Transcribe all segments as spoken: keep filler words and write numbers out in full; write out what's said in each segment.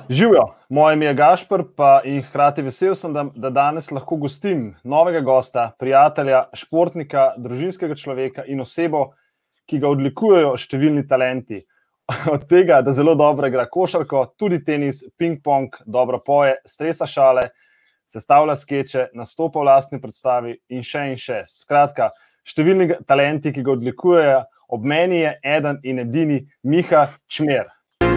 Živjo, moje ime je Gašper pa in hkrati vesel sem, da, da danes lahko gostim novega gosta, prijatelja, športnika, družinskega človeka in osebo, ki ga odlikujejo številni talenti. Od tega, da zelo dobro igra košarko, tudi tenis, ping-pong, dobro poje, stresa šale, sestavlja skeče, nastopa v lastni predstavi in še in še. Skratka, številni talenti, ki ga odlikujejo, ob meni je eden in edini Miha Čmer.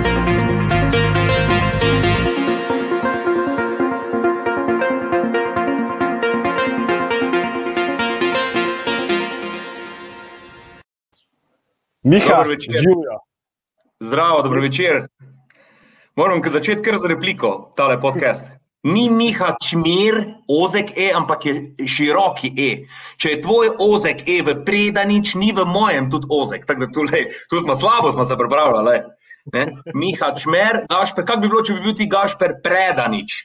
Miha, živjo. Zdravo, dobro večer. Moram začeti kar z repliko, tale podcast. Ni Miha Čmer ozek E, ampak je široki E. Če je tvoj ozek E v Predanič, ni v mojem tudi ozek. Tako da tu, lej, tu smo slabo, smo se pripravljali. Ne? Miha Čmer, Gašper, kak bi bilo, če bi bil ti Gašper Predanič?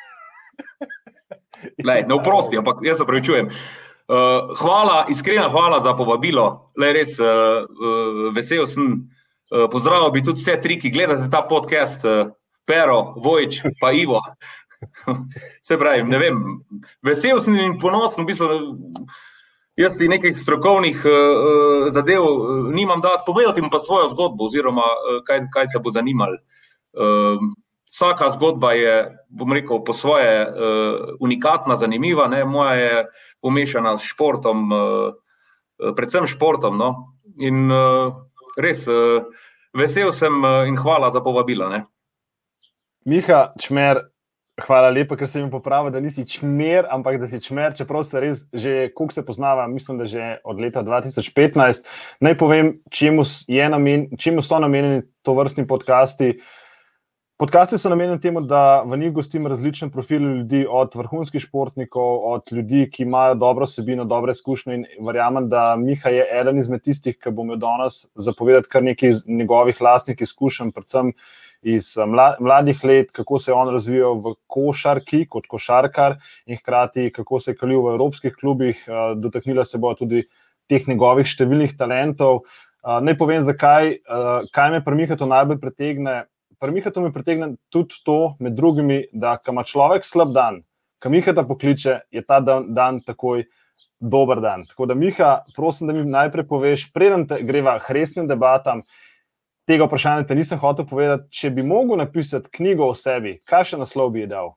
Lej, ne oprosti, ampak jaz se opravičujem. Uh, hvala, iskrena hvala za povabilo. Lej, res uh, uh, vesel sem. Uh, pozdravil bi tudi vse tri, ki gledate ta podcast. Uh, Pero, Vojč, pa Ivo. Se pravi, ne vem, vesel sem in ponosen, v bistvu, jaz ti nekih strokovnih uh, zadev uh, nimam dati, povedati mi pa svojo zgodbo, oziroma uh, kaj, kaj te bo zanimal. Uh, vsaka zgodba je, bom rekel, po svoje uh, unikatna, zanimiva, ne? Moja je pomešana s športom, uh, predvsem športom, no? In uh, res, uh, vesel sem uh, in hvala za povabilo, ne? Miha Čmer, hvala lepa, ker sem jim popravil, da nisi Čmer, ampak da si Čmer, čeprav se res že, koliko se poznava, mislim, da že od leta dva tisoč petnajst. Naj povem, čemu, je namen, čemu so namenjeni tovrstni podcasti. Podcasti so namenjeni temu, da v njih gostim različne profile ljudi, od vrhunskih športnikov, od ljudi, ki imajo dobro vsebino, dobre izkušnje, in verjamem, da Miha je eden izmed tistih, ki bo imel danes zapovedati kar nekaj iz njegovih lastnih izkušenj, predvsem iz mladih let, kako se je on razvijal v košarki kot košarkar in hkrati kako se je kalil v evropskih klubih. Dotaknila se bo tudi teh njegovih številnih talentov. Naj povem, zakaj, kaj me pri Mihatu najbolj pritegne. Pri Mihatu me pritegne tudi to, med drugimi, da ko ima človek slab dan, ko Mihata pokliče, je ta dan, dan takoj dober dan. Tako da, Miha, prosim, da mi najprej poveš, preden te greva k resnim debatam, tega vprašanja te nisem hotel povedati, če bi mogel napisati knjigo o sebi, kakšen naslov bi je dal?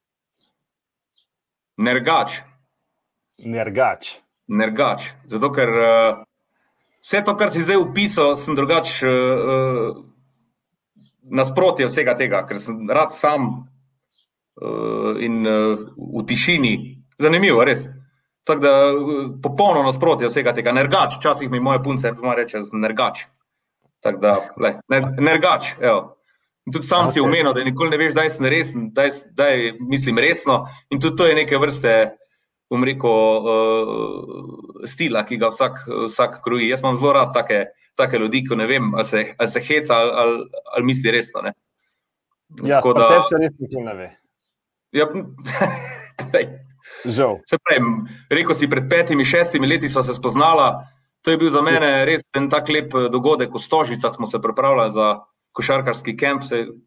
Nergač. Nergač. Nergač. Zato, ker uh, vse to, kar si zdaj opisal, sem drugač uh, nasprotje vsega tega, ker sem rad sam uh, in uh, v tišini. Zanimivo, res. Tako da uh, popolno nasprotje vsega tega. Nergač. Včasih mi moje punce reče nergač. Tako da, le, nergač, evo. In tudi sam okay. Si omenil, da nikoli ne veš, daj sem resen, daj, daj mislim resno. In tudi to je neke vrste, bom rekel, uh, stila, ki ga vsak, vsak kroji. Jaz imam zelo rad take, take ljudi, ko ne vem, ali se, ali se heca, ali, ali, ali misli resno, ne. Ja, pa da, tebi se res nikoli ne ve. Ja, žal. Se pravim, rekel si, pred petimi, šestimi leti sva se spoznala. To je bil za mene res en tak lep dogodek. V Stožicah smo se pripravljali za košarkarski kemp.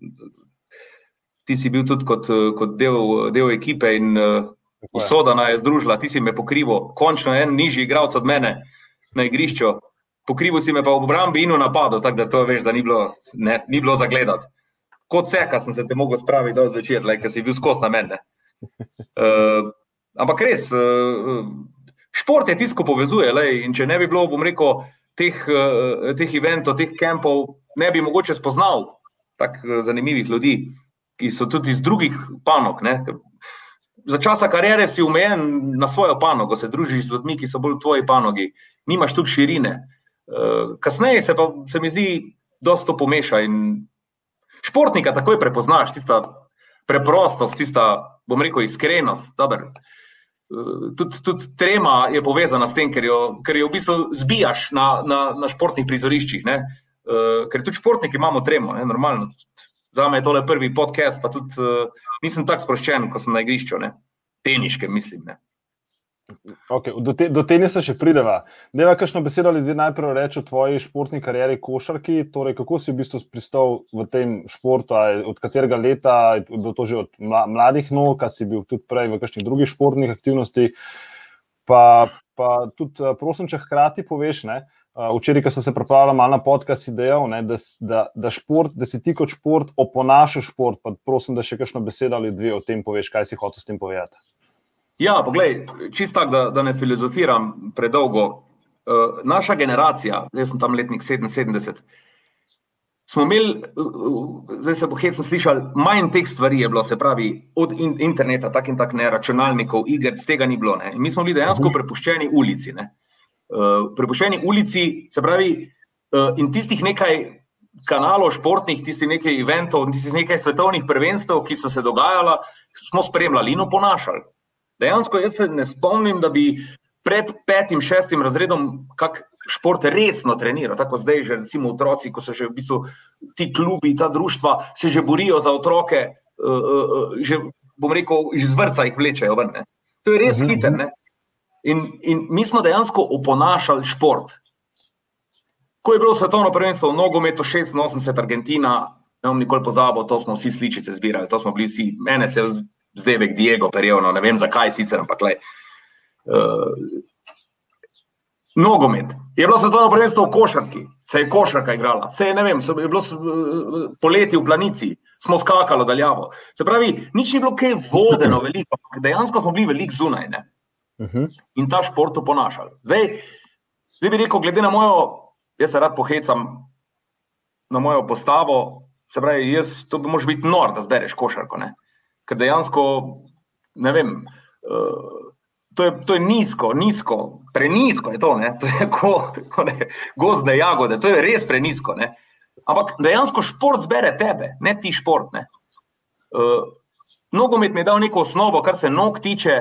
Ti si bil tudi kot, kot del, del ekipe in usoda nas je združila. Ti si me pokrival, končno en nižji igralec od mene na igrišču. Pokrival si me pa v obrambi in v napadu, tako da to veš, da ni bilo, ne, ni bilo zagledati. Kot seka sem se te mogel spraviti do zvečer, like, ker si bil skos na mene. Uh, ampak res... Uh, Šport je tisto, ko povezuje, lej, in če ne bi bilo, bom rekel, teh, teh eventov, teh kempov, ne bi mogoče spoznal tak zanimivih ljudi, ki so tudi iz drugih panog. Ne. Za časa kariere si omejen na svojo panogo, se družiš z ljudmi, ki so bolj v tvoji panogi, nimaš tudi širine. Kasneje se pa, se mi zdi, dosto pomeša in športnika takoj prepoznaš, tista preprostost, tista, bom rekel, iskrenost, dober. Tudi, tudi trema je povezana s tem, ker jo, ker jo v bistvu zbijaš na, na, na športnih prizoriščih, ne? Uh, ker tudi športniki imamo tremo, ne? Normalno. Zame je tole prvi podcast, pa tudi uh, nisem tak sproščen, ko sem na igrišču, ne? Teniške, mislim, ne? Okay, do, te, do tenisa še prideva. Deva kakšno besedo ali zdaj najprej reči o tvoji športni karieri košarki, torej kako si v bistvu pristal v tem športu, od katerega leta, je bilo to že od mladih nog, a si bil tudi prej v kakšnih drugih športnih aktivnosti, pa, pa tudi prosim, če hkrati poveš, ne, včeraj, ko sem se pripravljala malo na podcast, si dejal, ne, da, da, da, šport, da si ti kot šport oponašaš šport, pa prosim, da še kakšno besedo ali dve o tem poveš, kaj si hotel s tem povedati. Ja, poglej, čisto tako, da, da ne filozofiram predolgo. Uh, naša generacija, jaz sem tam letnik sedeminsedemdeset, smo imeli, uh, zdaj se bo hecno slišal, manj teh stvari je bilo, se pravi, od in, interneta, tak in tak ne, računalnikov, iger, z tega ni bilo. Ne. In mi smo bili dejansko prepuščeni ulici. Ne. Uh, prepuščeni ulici, se pravi, uh, in tistih nekaj kanalov športnih, tistih nekaj eventov, tistih nekaj svetovnih prvenstev, ki so se dogajala, smo spremljali in oponašali. Dejansko jaz se ne spomnim, da bi pred petim, šestim razredom kak šport resno treniral. Tako zdaj že recimo otroci, ko so že v bistvu ti klubi, ta društva, se že borijo za otroke, uh, uh, že bom rekel, iz vrca jih vlečejo ven. Ne. To je res uh-huh. hiter. Ne. In, in mi smo dejansko oponašali šport. Ko je bilo svetovno prvenstvo v nogometu šestinosemdeset Argentina, ne bom nikoli pozabil, to smo vsi sličice zbirali, to smo bili vsi, mene se Zdevek, Diego, Perjevno, ne vem zakaj sicer, ampak le. Uh, nogomet. Je bilo svetovno prvenstvo v košarki, se je košarka igrala, se je, ne vem, so, je bilo uh, poleti v Planici, smo skakali daljavo. Se pravi, nič ni bilo kaj vodeno veliko, dejansko smo bili veliko zunaj, ne? Uh-huh. In ta šport oponašali. Zdaj, zdaj bi rekel, glede na mojo, jaz se rad pohecam na mojo postavo, se pravi, jaz, to bi moraš biti nor, da zbereš košarko, ne? Ker dejansko, ne vem, uh, to, je, to je nizko, nizko, prenizko je to, ne, to je ko, ko ne, gozdne jagode, to je res prenizko, ne, ampak dejansko šport zbere tebe, ne ti šport, ne. Uh, nogomet mi je dal neko osnovo, kar se nog tiče,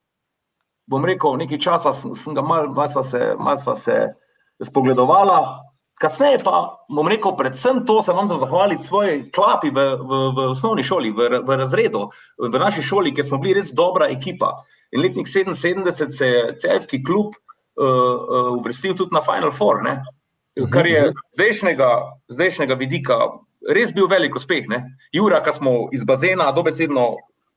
bom rekel, nekaj časa sem, sem ga mal, mal sva se, mal sva se spogledovala. Kasneje pa, bom rekel, predvsem to se vam za zahvaliti svoji klapi v, v, v osnovni šoli, v, v razredu, v naši šoli, kjer smo bili res dobra ekipa. In letnik sedeminsedemdeset se je celjski klub uh, uh, uvrstil tudi na Final Four, ne? Kar je zdajšnjega, zdajšnjega vidika res bil velik uspeh. Ne? Jura, ko smo iz bazena dobesedno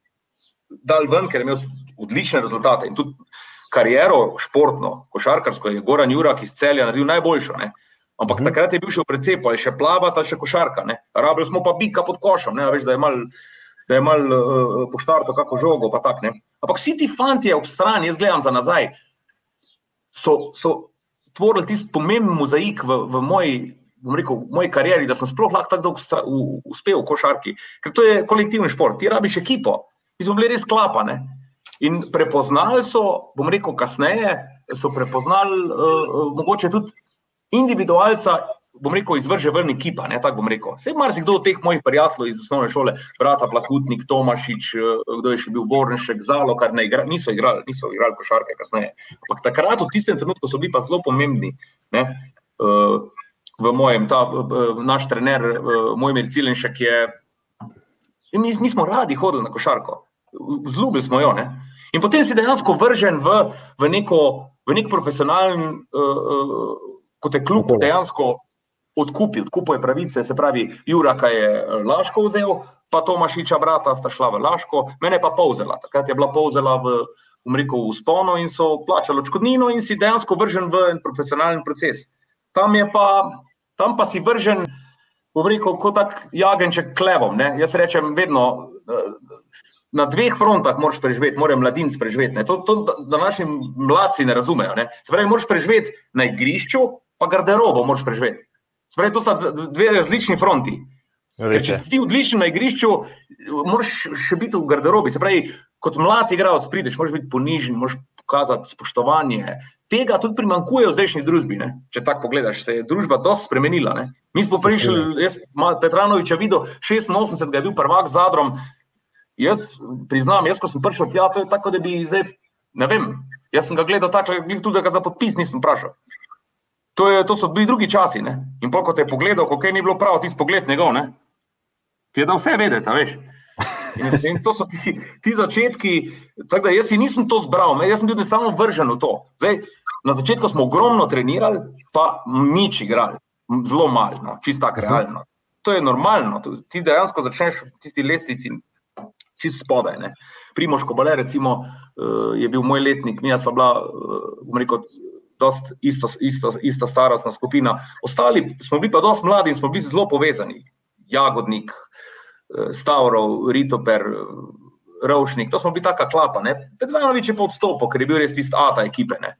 dal ven, ker je imel odlične rezultate in tudi kariero športno, košarkarsko je Goran Jurak iz Celja naredil najboljšo, ne? Ampak uh-huh. takrat je bil še v precepu, ali še plavati, ali še košarka. Ne? Rabili smo pa bika pod košem, ne? Veš, da je mal, da je mal uh, poštarto kako žogo, pa tak, ne. Ampak vsi ti fantje ob strani, jaz gledam za nazaj, so, so tvorili tisti pomemben mozaik v, v moji, bom rekel, v moji karieri, da sem sploh lahko tako dolgo uspel v košarki. Ker to je kolektivni šport, ti rabiš ekipo. Mi smo bili res klapa, ne. In prepoznali so, bom rekel kasneje, so prepoznali uh, mogoče tudi individualca, bom rekel, izvrže ven ekipa, ne, tako bom rekel. Sej marsikdo od teh mojih prijateljev iz osnovne šole, brata Plahutnik, Tomašič, kdo je še bil Vornšek, Zalo, kar ne igra, niso igrali, niso igrali košarke kasneje. Ampak takrat v tistem trenutku so bili pa zelo pomembni, ne, v mojem, ta naš trener, Mojmir Cilenšek je, in mi, mi smo radi hodili na košarko, vzljubili smo jo, ne. In potem si dejansko vržen v, v neko, v nek profesionalen, uh, kot je klub dejansko odkupil, odkupil je pravice, se pravi, Juraka je Laško vzel, pa Tomašiča brata sta šla v Laško, mene pa Polzela, takrat je bila Polzela v, bom rekel, v sponu in so plačali odškodnino in si dejansko vržen v en profesionalen proces. Tam je pa, tam pa si vržen, bom rekel, kot tak jagenček klevom, ne, jaz rečem vedno, na dveh frontah moraš preživeti, morajo mladinci preživeti, ne, to, to današnji mladci ne razumejo, ne, se pravi, moraš preživeti na igrišču, pa garderobo moraš preživeti. Se pravi, to sta dve različni fronti. Ker če si ti odličen na igrišču, moraš še biti v garderobi. Se pravi, kot mlad igralec prideš, moraš biti ponižen, moraš pokazati spoštovanje. Tega tudi primanjkuje v zdajšnji družbi, ne? Če tako pogledaš, se je družba dosti spremenila. Ne? Mi smo prišli, jaz Petranoviča videl, šestinosemdeset ga je bil prvak z Zadrom. Jaz priznam, jaz ko sem prišel tja, to je tako, da bi zdaj, ne vem, jaz sem ga gledal tako, tudi da ga za podpis nisem vprašal. To, je, to so bili drugi časi, ne? In pol, ko te je pogledal, ko kaj ni bilo prav, tisti pogled njegov, ne? Ki je da vse vedeti, a veš. In, in to so ti, ti začetki, tako da jaz si nisem to zbral, jaz sem bil enostavno vržen v to. Zdaj, na začetku smo ogromno trenirali, pa nič igrali, zelo malo, no, čisto tako realno. To je normalno, ti dejansko začneš tisti lestvici čisto spodaj. Ne. Primož Kobale, recimo, je bil moj letnik, mi sva bila, bom rekel, dost isto, isto, ista starostna skupina. Ostali smo bili pa dost mladi in smo bili zelo povezani. Jagodnik, Stavrov, Ritoper, Rovšnik, to smo bili taka klapa. Ne? Petranović je pa odstopil, ker je bil res tist ata ekipe. Ne?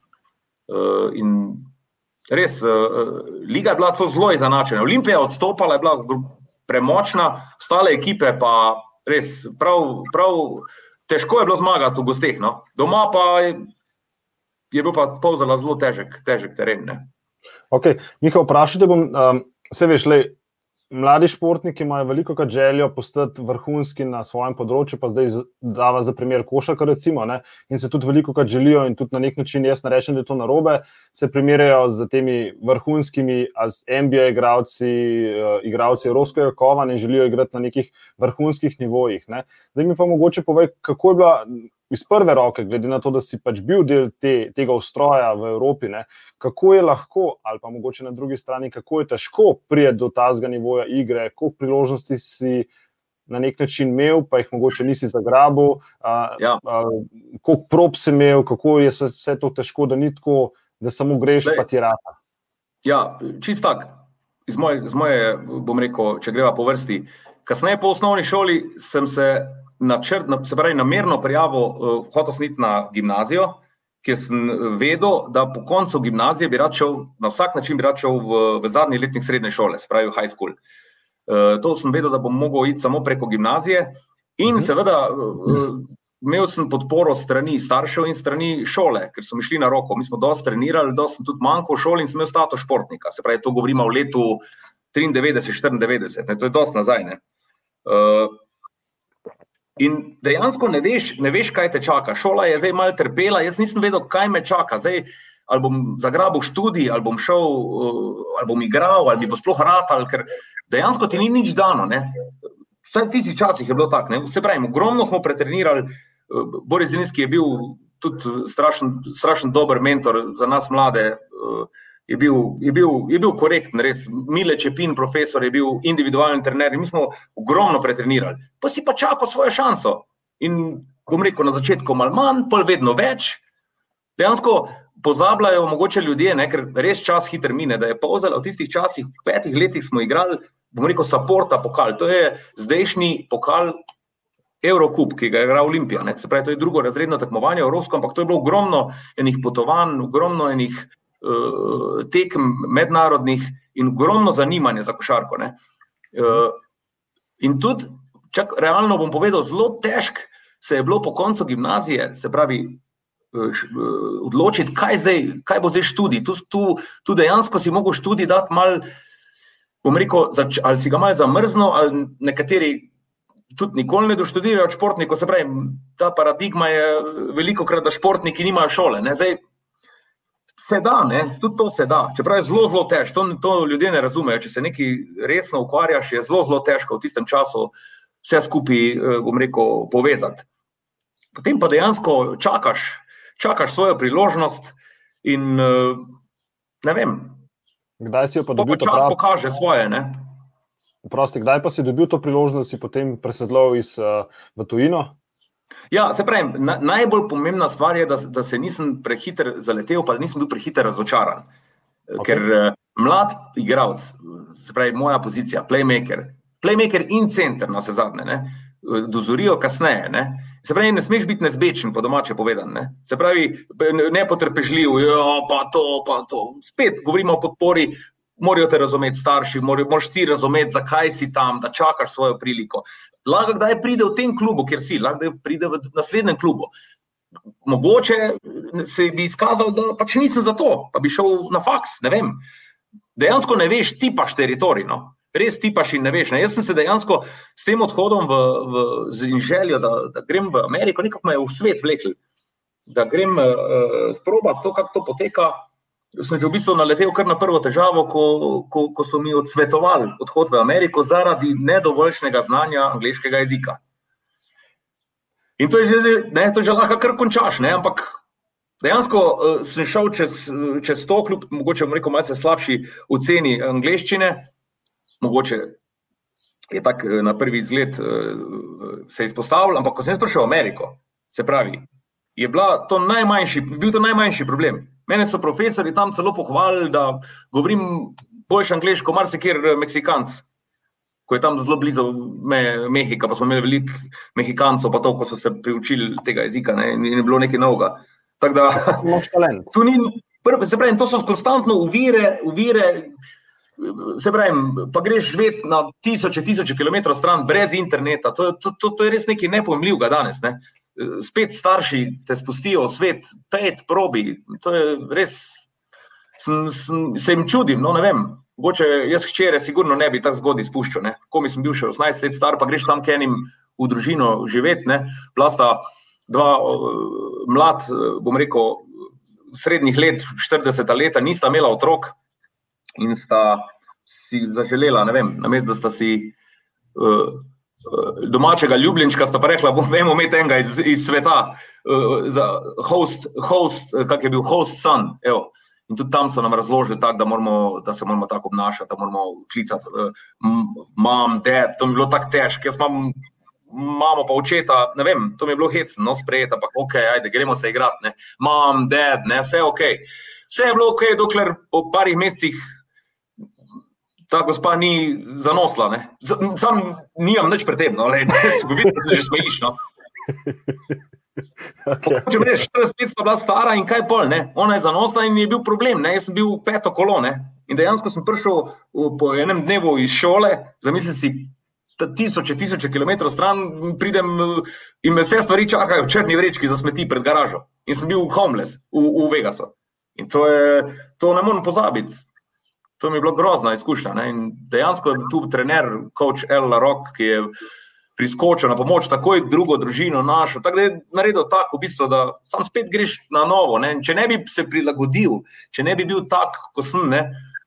In res, liga je bila to zelo izenačena. Olimpija odstopala, je bila premočna, ostale ekipe pa res prav, prav težko je bilo zmagati v gosteh. No? Doma pa je, je bil pa Polzela zelo težek, težek teren. Ne? Ok, Miha, vprašajte bom, um, vse veš, lej, mladi športniki imajo veliko krat željo postati vrhunski na svojem področju, pa zdaj dava za primer košarka recimo, ne? In se tudi veliko krat želijo in tudi na nek način, jaz ne rečem, da je to narobe, se primerjajo z temi vrhunskimi N B A igralci, uh, igralci evropskega kova in želijo igrati na nekih vrhunskih nivojih. Ne? Zdaj mi pa mogoče povej, kako je bila iz prve roke, glede na to, da si pač bil del te, tega ustroja v Evropi, ne, kako je lahko, ali pa mogoče na drugi strani, kako je težko prijeti do tazga nivoja igre, koliko priložnosti si na nek način imel, pa jih mogoče nisi zagrabil, a, ja. a, koliko prop si imel, kako je vse to težko, da ni tako, da samo greš, Lej. Pa ti rata. Ja, čist tak, iz moje, iz moje, bom rekel, če greva po vrsti, kasneje po osnovni šoli sem se načrt, se pravi namerno prijavil, uh, hotel sem iti na gimnazijo, kjer sem vedel, da po koncu gimnazije bi rad šel, na vsak način bi rad šel v, v zadnji letnik srednje šole, se pravi v high school. Uh, to sem vedel, da bom mogel iti samo preko gimnazije in mm-hmm. seveda uh, imel sem podporo strani staršev in strani šole, ker so mi šli na roko. Mi smo dosti trenirali, dosti sem tudi manjkal v šoli in sem imel status športnika. Se pravi, to govorimo v letu triindevetdeset štiriindevetdeset, ne, to je dosti nazaj. Ne. Uh, In dejansko ne veš, ne veš, kaj te čaka. Šola je zdaj malo trpela, jaz nisem vedel, kaj me čaka. Zdaj, ali bom zagrabil študij, ali bom šel, ali bom igral, ali mi bo sploh ratal, ker dejansko ti ni nič dano. Ne? Vsaj v tistih časih je bilo tako. Ne? Se pravi, ogromno smo pretrenirali. Boris Zrinski je bil tudi strašen, strašen dober mentor za nas mlade. Je bil, je bil, je bil korekten, res. Mile Čepin, profesor, je bil individualni trener in mi smo ogromno pretrenirali. Pa si pa čakal svojo šanso. In bom rekel, na začetku malo manj, pol vedno več. Dejansko pozabljajo mogoče ljudje, ne, ker res čas hiter mine, da je Polzela v tistih časih, v petih letih smo igrali, bom rekel, Saporta pokal. To je zdajšnji pokal Eurocup, ki ga je igral Olimpija. Ne. Se pravi, to je drugo razredno tekmovanje evropsko, ampak to je bilo ogromno enih potovanj, ogromno enih tekem mednarodnih in ogromno zanimanje za košarko. Ne. In tudi, čak realno bom povedal, zelo težk se je bilo po koncu gimnazije, se pravi, odločiti, kaj, zdaj, kaj bo zdaj študij. Tu, tu, tu dejansko si mogel študij dati mal, bom rekel, ali si ga mal zamrznil, ali nekateri tudi nikoli ne doštudirajo od športnikov, se pravi, ta paradigma je veliko krat, da športniki nimajo šole. Ne. Zdaj, se da, ne, tudi to se da, čeprav je zelo, zelo težko, to, to ljudje ne razumejo, če se nekaj resno ukvarjaš, je zelo, zelo težko v tistem času vse skupaj, bom rekel, povezati. Potem pa dejansko čakaš, čakaš svojo priložnost in ne vem, kdaj si jo pa dobil to čas prav... pokaže svoje, ne. Prosti, kdaj pa si dobil to priložnost, da si potem presedlal iz, uh, v tujino? Ja, se pravi, na, najbolj pomembna stvar je, da, da se nisem prehiter zaletel, pa nisem bil prehiter razočaran. Okay. Ker uh, mlad igralec, se pravi, moja pozicija, playmaker, playmaker in center, na vse zadnje, ne, dozorijo kasneje, ne. Se pravi, ne smeš biti nezbečen, po domače povedan, ne. Se pravi, nepotrpežljiv, jo, pa to, pa to. Spet govorimo o podpori, morajo te razumeti starši, moraš ti razumeti, zakaj si tam, da čakaš svojo priliko. Lahko kdaj pride v tem klubu, kjer si, lahko pride v naslednjem klubu. Mogoče se bi izkazal, da pač nisem za to, pa bi šel na faks, ne vem. Dejansko ne veš, tipaš teritorij, no. Res tipaš in ne veš. Ne? Jaz sem se dejansko s tem odhodom v, v, z željo, da, da grem v Ameriko, nekako me je v svet vlekli. Da grem uh, sprobati to, kako to poteka. Sem že v bistvu naletel kar na prvo težavo, ko, ko, ko so mi odsvetovali odhod v Ameriko zaradi nedovoljšnega znanja angleškega jezika. In to je že, ne, to že lahko kar končaš, ne, ampak dejansko uh, sem šel čez, čez to, kljub mogoče bom rekel malce slabši oceni angleščine, mogoče je tak na prvi izgled uh, se izpostavil, ampak ko sem sprašal Ameriko, se pravi, je bila to najmanjši, bil to najmanjši problem. Mene so profesori tam celo pohvalili, da govorim boljše angleško, marsikjer Meksikanc, ko je tam zelo blizu me, Mehika, pa smo imeli veliko Mehikancov, pa to, ko so se priučili tega jezika, ne, in je bilo nekaj novega. Tako da, tu ni, se pravi, to so konstantno uvire, uvire, se pravi, pa greš živeti na tisoče, tisoče kilometrov stran brez interneta, to, to, to, to je res nekaj nepojmljivega danes, ne. Spet starši te spustijo v svet, pet probi, to je res, sem, sem, se jim čudim, no ne vem, mogoče jaz hčere sigurno ne bi tak zgodaj spuščal, ne, ko mi sem bil še osemnajst let star, pa greš tam k enim v družino živeti, ne, plasta dva mlad, bom rekel, srednjih let, štirideset leta, nista imela otrok in sta si zaželela, ne vem, namesto da sta si uh, domačega ljubljenčka, sta pa rekla, bom imeti enega iz, iz sveta, uh, za host, host, kak je bil host son, evo. In tudi tam so nam razložili tako, da, moramo, da se moramo tako obnašati, da moramo klicati uh, mom, dad, to mi je bilo tako težko, jaz imam mamo pa očeta, ne vem, to mi je bilo hecno, no, sprejeti, ampak ok, ajde, gremo se igrati, ne, mom, dad, ne, vse ok. Vse je bilo ok, dokler po parih mesecih ta gospa ni zanosla, ne. Sam nimam nič pred tem, no, le, vidim, da se že smejiš, no. Okay. Če mi reš, štirideset let sta bila stara in kaj pol, ne, ona je zanosla in je bil problem, ne, jaz sem bil peto kolo, ne, in dejansko sem prišel po enem dnevu iz šole, zamislim si, tisoče, tisoče kilometrov stran, pridem in me vse stvari čakajo v črni vrečki za smeti pred garažo. In sem bil homeless v, v Vegasu. In to je, to ne moram pozabiti. To mi je bilo grozna izkušnja, ne. In dejansko je tu trener, coach El Larok, ki je priskočil na pomoč, takoj drugo družino našel. Tako da je naredil tako, v bistvu, da sam spet greš na novo, ne. Če ne bi se prilagodil, če ne bi bil tak, ko sem, ne,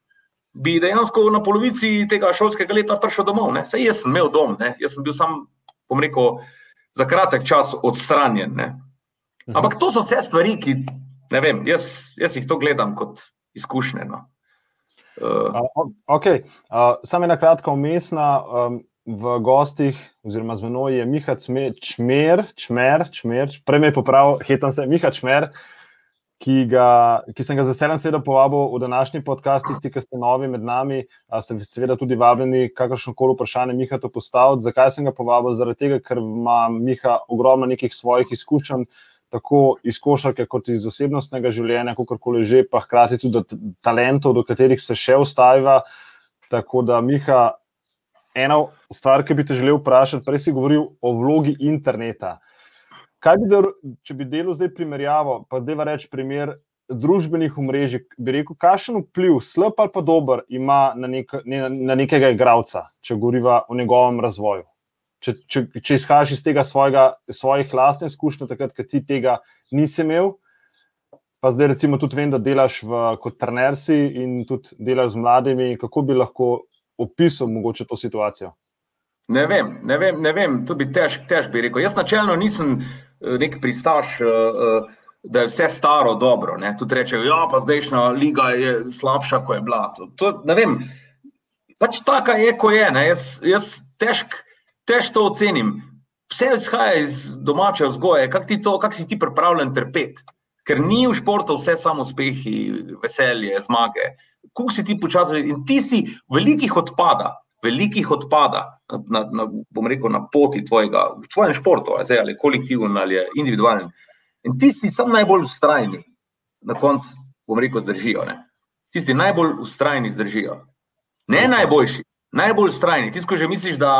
bi dejansko na polovici tega šolskega leta prišel domov, ne. Saj jaz sem imel dom, ne. Jaz sem bil sam, bom rekel, za kratek čas odstranjen, ne. Ampak to so vse stvari, ki, ne vem, jaz, jaz jih to gledam kot izkušnje, no. Uh. Uh, ok, uh, samo ena kratka umestna, um, v gostih, oziroma z menoj je Miha Čmer, Čmer, Čmer, prej me je popravil, hecam se, Miha Čmer, Ki, ga, ki sem ga z veseljem seveda povabil v današnji podcast, tisti, ki ste novi med nami, ste seveda tudi vabljeni kakršnokoli vprašanje Miha to postaviti. Zakaj sem ga povabil? Zaradi tega, ker ima Miha ogromno nekih svojih izkušenj, tako iz košarke kot iz osebnostnega življenja, kakorkoli že, pa hkrati tudi do talentov, do katerih se še ustaviva. Tako da, Miha, ena stvar, ki bi te želel vprašati, prej si govoril o vlogi interneta. Kaj bi, del, če bi delal zdaj primerjavo, pa deva reči primer družbenih omrežij, bi rekel, kakšen vpliv, slab ali pa dober, ima na, nek, na nekega igralca, če govoriva o njegovem razvoju? Če, če, če izhajaš iz tega svojega, svojih lastnih izkušnj, takrat, ker ti tega nisi imel, pa zdaj recimo tudi vem, da delaš v, kot trener si in tudi delaš z mladimi, kako bi lahko opisal mogoče to situacijo? Ne vem, ne vem, ne vem, to bi težko, težko bi rekel. Jaz načelno nisem nek pristaš, da je vse staro dobro, ne. Tudi rečejo, ja, pa zdajšnja liga je slabša, ko je bila. To, to, ne vem, pač taka je, ko je, ne. Jaz, jaz težko, težko to ocenim. Vse izhaja iz domače vzgoje, kak ti to, kak si ti pripravljen trpeti. Ker ni v športu vse samo uspehi, veselje, zmage. Koliko si ti počasno, in tisti velikih odpada, velikih odpada, na, na, bom rekel, na poti tvojega, v tvojem športu, zdaj, ali kolektivno, ali individualno. In tisti sam najbolj vztrajni, na koncu, bom rekel, zdržijo. Ne? Tisti najbolj vztrajni zdržijo. Ne najboljši, najbolj vztrajni. Tisto, ko že misliš, da...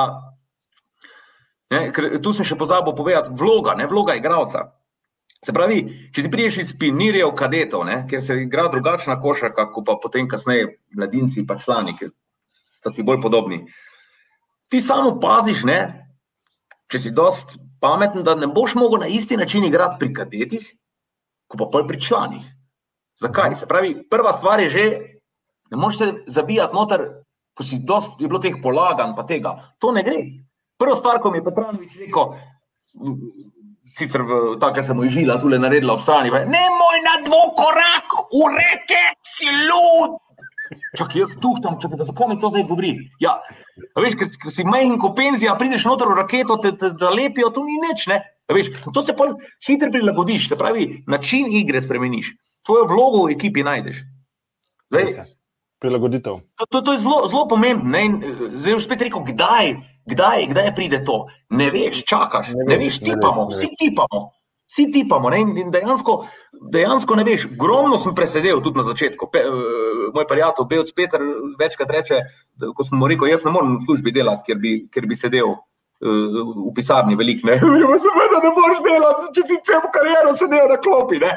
Ne, ker tu sem še pozabil povedati, vloga, ne, vloga igralca. Se pravi, če ti priješ iz pionirjev kadetov, ne, kjer se igra drugačna košarka, kot pa potem kasneje mladinci pa člani, ker sta si bolj podobni. Ti samo paziš, ne, če si dost pameten, da ne boš mogel na isti način igrati pri kadetih, kot pa pol pri članih. Zakaj? Se pravi, prva stvar je že, ne moš se zabijati noter, ko si dost, je bilo teh polagan pa tega. To ne gre. Prva stvar, ko mi je Petranović rekel, sicer v ta, če sem mu žila tule naredila ob strani, nemoj na dvokorak, ureke, si lud! Čakaj, jaz tuhtam, čakaj, da zakaj mi to zdaj govori? Ja, veš, ker si majhen ko penzija, prideš noter v raketo, te, te zalepijo, to ni nič, ne? Veš, to se pol hitro prilagodiš, se pravi, način igre spremeniš, tvojo vlogo v ekipi najdeš. Zdaj, prilagoditev. To, to, to je zelo, zelo pomembno, ne? Zdaj už spet rekel, kdaj, kdaj, kdaj pride to? Ne veš, čakaš, ne, ne veš, tipamo, vsi tipamo. Vsi tipamo, ne, in dejansko, dejansko ne veš, ogromno sem presedel tudi na začetku. Pe, moj prijatelj Bevc Peter večkrat reče, da, ko sem mu rekel, jaz ne morem v službi delati, ker bi, ker bi sedel uh, v pisarni velik, ne. Seveda ne moreš delati, če si celo kariero sedel na klopi, ne.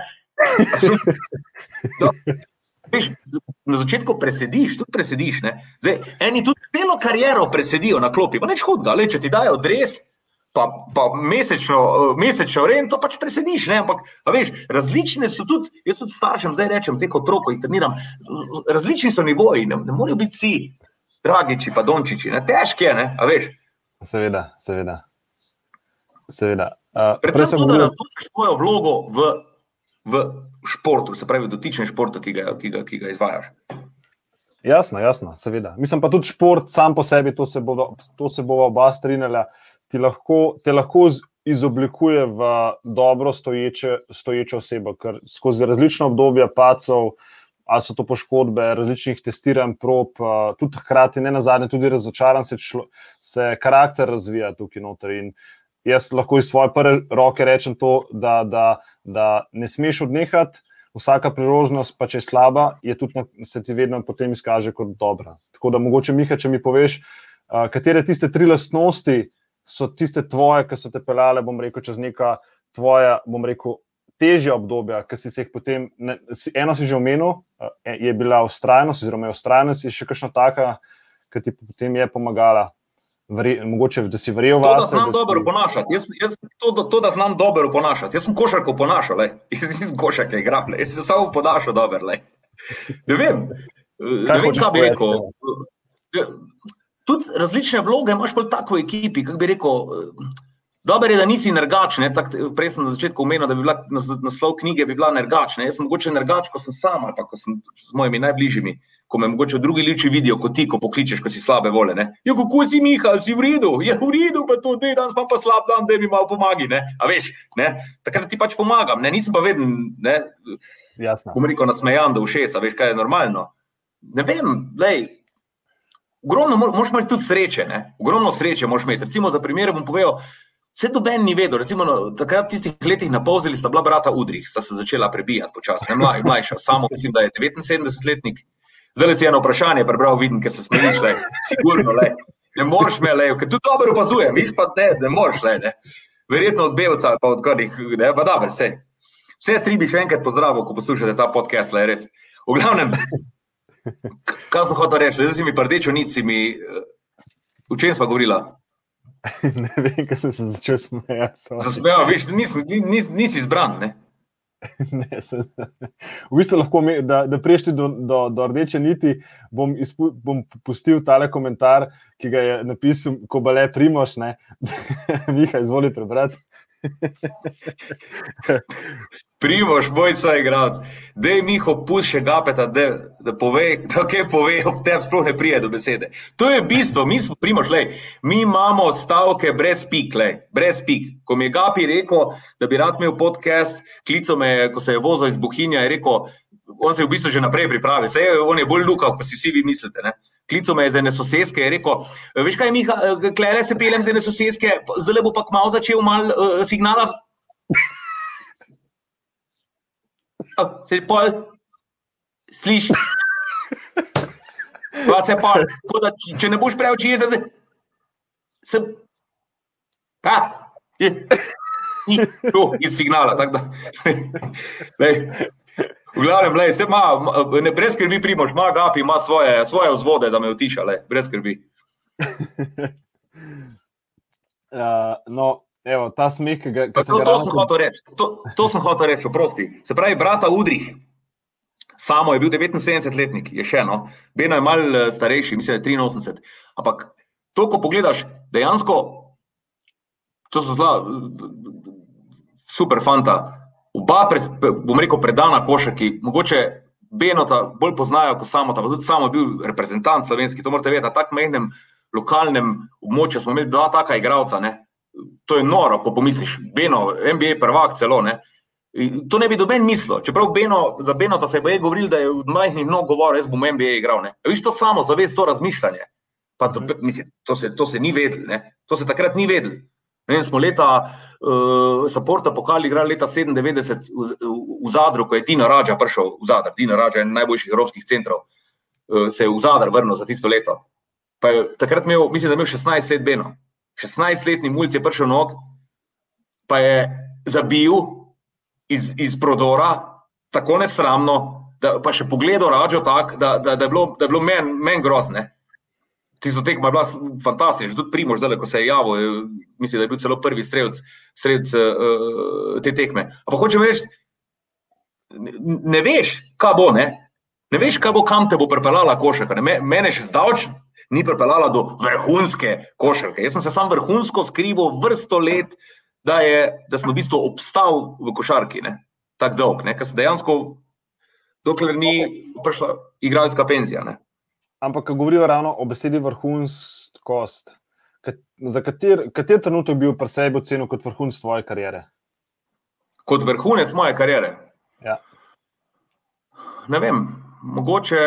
Da, veš, na začetku presediš, tudi presediš, ne. Zdaj, eni tudi celo kariero presedijo na klopi, pa neč hudga, le, če ti dajo dres, pa, pa mesečno, mesečno rento, pač presediš, ne, ampak, a veš, različne so tudi, jaz tudi staršem zdaj rečem, teh otrokov jih treniram, različni so nivoji, ne, ne morajo biti vsi Dragiči pa Dončiči, ne, težke, ne, a veš. Seveda, seveda, seveda. Uh, Predvsem to, da razumeš svojo vlogo v, v športu, se pravi, v dotičnem športu, ki ga, ki ga, ki ga izvajaš. Jasno, jasno, seveda. Mislim pa tudi šport sam po sebi, to se bo, to se bova oba strinjala, Ti lahko, te lahko izoblikuje v dobro stoječe, stoječo osebo, ker skozi različna obdobja pacov, ali so to poškodbe, različnih testiranj prob, tudi hkrati ne nazadnje, tudi razočaran se, člo, se karakter razvija tukaj noter. In jaz lahko iz svoje prve roke rečem to, da, da, da ne smeš odnehati, vsaka priložnost, pa če je slaba, je tudi, se ti vedno potem izkaže kot dobra. Tako da mogoče, Miha, če mi poveš, katere tiste tri lastnosti so tiste tvoje, ki so te peljale, bom rekel, čez neka tvoja, bom rekel, težja obdobja, ki si se jih potem, ne, eno si že omenil, je bila vztrajnost, oziroma je vztrajnost, je še kakšna taka, ki ti potem je pomagala, Vre, mogoče, da si verjel vase. To, da znam da dobro si... ponašati, jaz, jaz, to, to, da znam dobro ponašati, jaz sem košarko ponašal, le. Jaz nisem košarke igral, le. Jaz sem samo ponašal dobro, le. Ne vem, ne vem, kaj bi rekel. Tudi različne vloge imaš bolj tako v ekipi, kako bi rekel, dobro je, da nisi nergač, ne, tak, prej sem na začetku omenil, da bi bila naslov knjige bi bila nergač, ne, jaz sem mogoče nergač, ko sem sam, ali pa ko sem s mojimi najbližjimi, ko me mogoče drugi liči vidijo, kot ti, ko pokličeš, ko si slabe vole, ne, ja, kako si Miha, si v redu, ja, v redu, pa to, dej, danes imam pa slab dan, dej mi malo pomagi, ne, a veš, ne, takrat ti pač pomagam, ne, nisem pa veden, ne, jasno, bom rekel, nasmejan do ušesa, veš, kaj je normalno, ne vem, lej, ogromno, moraš imeti tudi sreče, ne? Ogromno sreče moraš imeti. Recimo, za primer bom povedal, vse doben ni vedel, recimo, no, takrat v tistih letih na Polzeli sta bila brata Udrih, sta se začela prebijati počasno, ne, mlaj, mlajša, samo mislim, da je devetinsedemdesetletnik. Zdaj si eno vprašanje prebral, vidim, ker se smeniš, le, sigurno, le, ne moreš me, le, ker tudi dobro opazujem, viš pa ne, ne moreš, le, ne. Verjetno od Bevca ali pa od kodih, ne, pa dobro, vse. Vse tri bi še enkrat pozdravil, ko poslušate ta podcast, le, res. V glavnem, kaj sem hotel reči, zdaj si mi prdečo nič, si mi, v čem sva govorila? Ne vem, kaj sem se začel smejati. Zasmejal, viš, nisi, nisi, nisi izbran, ne? Ne, sem, v bistvu lahko, da, da priješ do, do, do rdeče niti, bom, izpu, bom pustil tale komentar, ki ga je napisal Kobale Primož, ne? Miha, izvoli prebrati. Primož, moj soigralec, dej Miho, pusti še Gapeta, da, da pove, da kaj pove, ob tem sploh ne prije do besede. To je bistvo, mi smo, Primož, lej, mi imamo stavke brez pik, lej, brez pik. Ko mi je Gapi rekel, da bi rad imel podcast, klical me, ko se je vozil iz Bohinja, je rekel, on se je v bistvu že naprej pripravil, se je, on je bolj lukav, ko si vsi vi mislite, ne. Klical me je z ene soseske, je rekel, veš kaj, Miha, klele se pelem z ene soseske, zdaj bo pa kmalu začel mal uh, signala. Se pol, sliš, pa se pol, da, če ne boš preveč jezati, se, ha, je, ni, to, iz signala, tako da, lej, v glavnem, lej, se ima, ne brez skrbi Primož, ima Gapi, ima svoje, svoje vzvode, da me utiša, lej, brez skrbi. uh, no, evo, ta smeh, ki ga... To, to, to sem hotel reči, to, to sem hotel reči, oprosti. Se pravi, brata Udrih, samo je bil devetinsedemdesetletnik, je še, no, Beno je malo starejši, mislim, da je triinosemdeset, ampak to, ko pogledaš, dejansko, to so zla, super fanta, oba, pred, bom rekel, predana košarki, mogoče Benota bolj poznajo kot Samota, pa tudi Samo je bil reprezentant slovenski, to morate vedeti, na tak majhnem lokalnem območju smo imeli dva taka igralca, ne. To je noro, ko pomisliš, Beno, N B A prvak celo, ne. To ne bi doben mislil, čeprav Beno, za Benota se je pa je govoril, da je od majhnih nog govoril, jaz bom N B A igral, ne. A viš to samo zavest, to razmišljanje, pa to, mislim, to se, to se ni vedel, ne. To se takrat ni vedel. Ne vem, smo leta, uh, so Porta pokali igrali leta sedemindevetdeset v, v, v Zadru, ko je Dino Radža prišel v Zadar. Dino Radža je en najboljših evropskih centrov, uh, se je v Zadar vrnil za tisto leto. Pa je takrat imel, mislim, da je imel šestnajst let Beno. šestnajstletni mulj je prišel not, pa je zabil iz, iz prodora tako nesramno, da, pa še pogledal Radžo tak, da, da, da je bilo, da je bilo men, men grozne. Tisto tekma je bila fantastična, tudi Primož zdaj, ko se je javil, mislim, da je bil celo prvi strelc, strelc uh, te tekme. Ampak hočem reči, ne, ne veš, kaj bo, ne? Ne veš, kaj bo, kam te bo pripeljala košarka. Ne? Mene še zdavč ni pripeljala do vrhunske košarke. Jaz sem se sam vrhunsko skrival vrsto let, da, je, da sem v bistvu obstal v košarki, ne? Tak dolg, ne? Ker se dejansko, dokler ni prišla igralska penzija, ne? Ampak, ko govorijo ravno o besedi vrhunskost, za kater, kater trenutek je bil pri sebi ocenil kot vrhunc tvoje kariere? Kot vrhunec moje kariere? Ja. Ne vem, mogoče...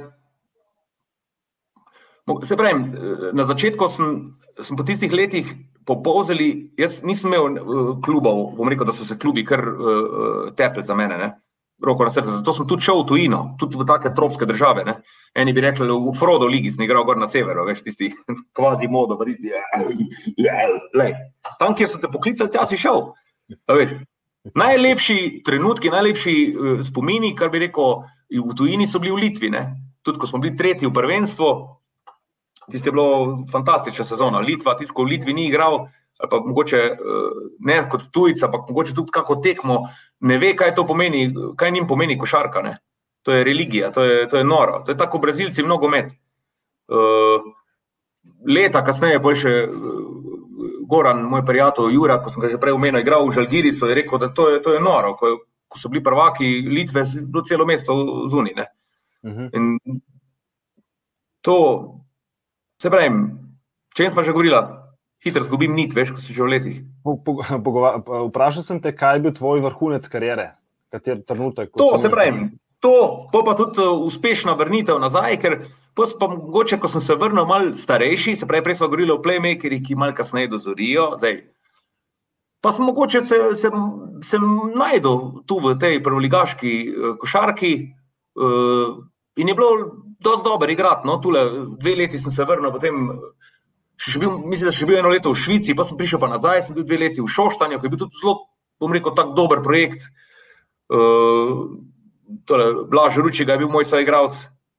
Se pravim, na začetku sem, sem po tistih letih popolzeli, jaz nisem imel uh, klubov, bom rekel, da so se klubi kar uh, tepli za mene, ne? Roko na srce, zato sem tudi šel v tujino, tudi v take tropske države, ne. Eni bi rekli, v Frodo ligi sem igral gor na severu, veš, tisti kvazi modo, pa tisti, lej, tam, kjer so te poklicali, tja si šel, veš. Najlepši trenutki, najlepši uh, spomini, kar bi rekel, v tujini so bili v Litvi, ne. Tudi, ko smo bili tretji v prvenstvu, tisti je bilo fantastična sezona, Litva, tisti, ko v Litvi ni igral, ali pa mogoče ne kot tujca, pa mogoče tudi kako tekmo, ne ve, kaj to pomeni, kaj njim pomeni košarka, ne. To je religija, to je, to je noro, to je tako Brazilci mnogomet. Uh, leta kasneje, pa še uh, Goran, moj prijatelj Jura, ko sem ga že prej omenil, igral v Žalgirisu, je rekel, da to je, to je noro, ko, ko so bili prvaki Litve, bilo celo mesto zunaj, ne. Uh-huh. In to, se pravim, če sem pa že govorila, hitro zgubim nit, veš, ko si že v letih. Po, po, po, vprašal sem te, kaj je bil tvoj vrhunec kariere? Kater trenutek? To, se pravim, to, to pa tudi uspešna vrnitev nazaj, ker pa mogoče, ko sem se vrnil mal starejši, se pravi, prej smo govorili o playmakerih, ki mal kasneje dozorijo, zdaj, pa sem mogoče se, se, se najdel tu v tej prvoligaški košarki uh, in je bilo dosti dober igrati, no, tule dve leti sem se vrnil, potem Še bil, mislim, da še bil eno leto v Švici, pa sem prišel pa nazaj, sem bil dve leti v Šoštanju, ki je bil tudi zelo, bom rekel, tak dober projekt. Uh, tole, Blaž Ručiga je bil moj soigralec.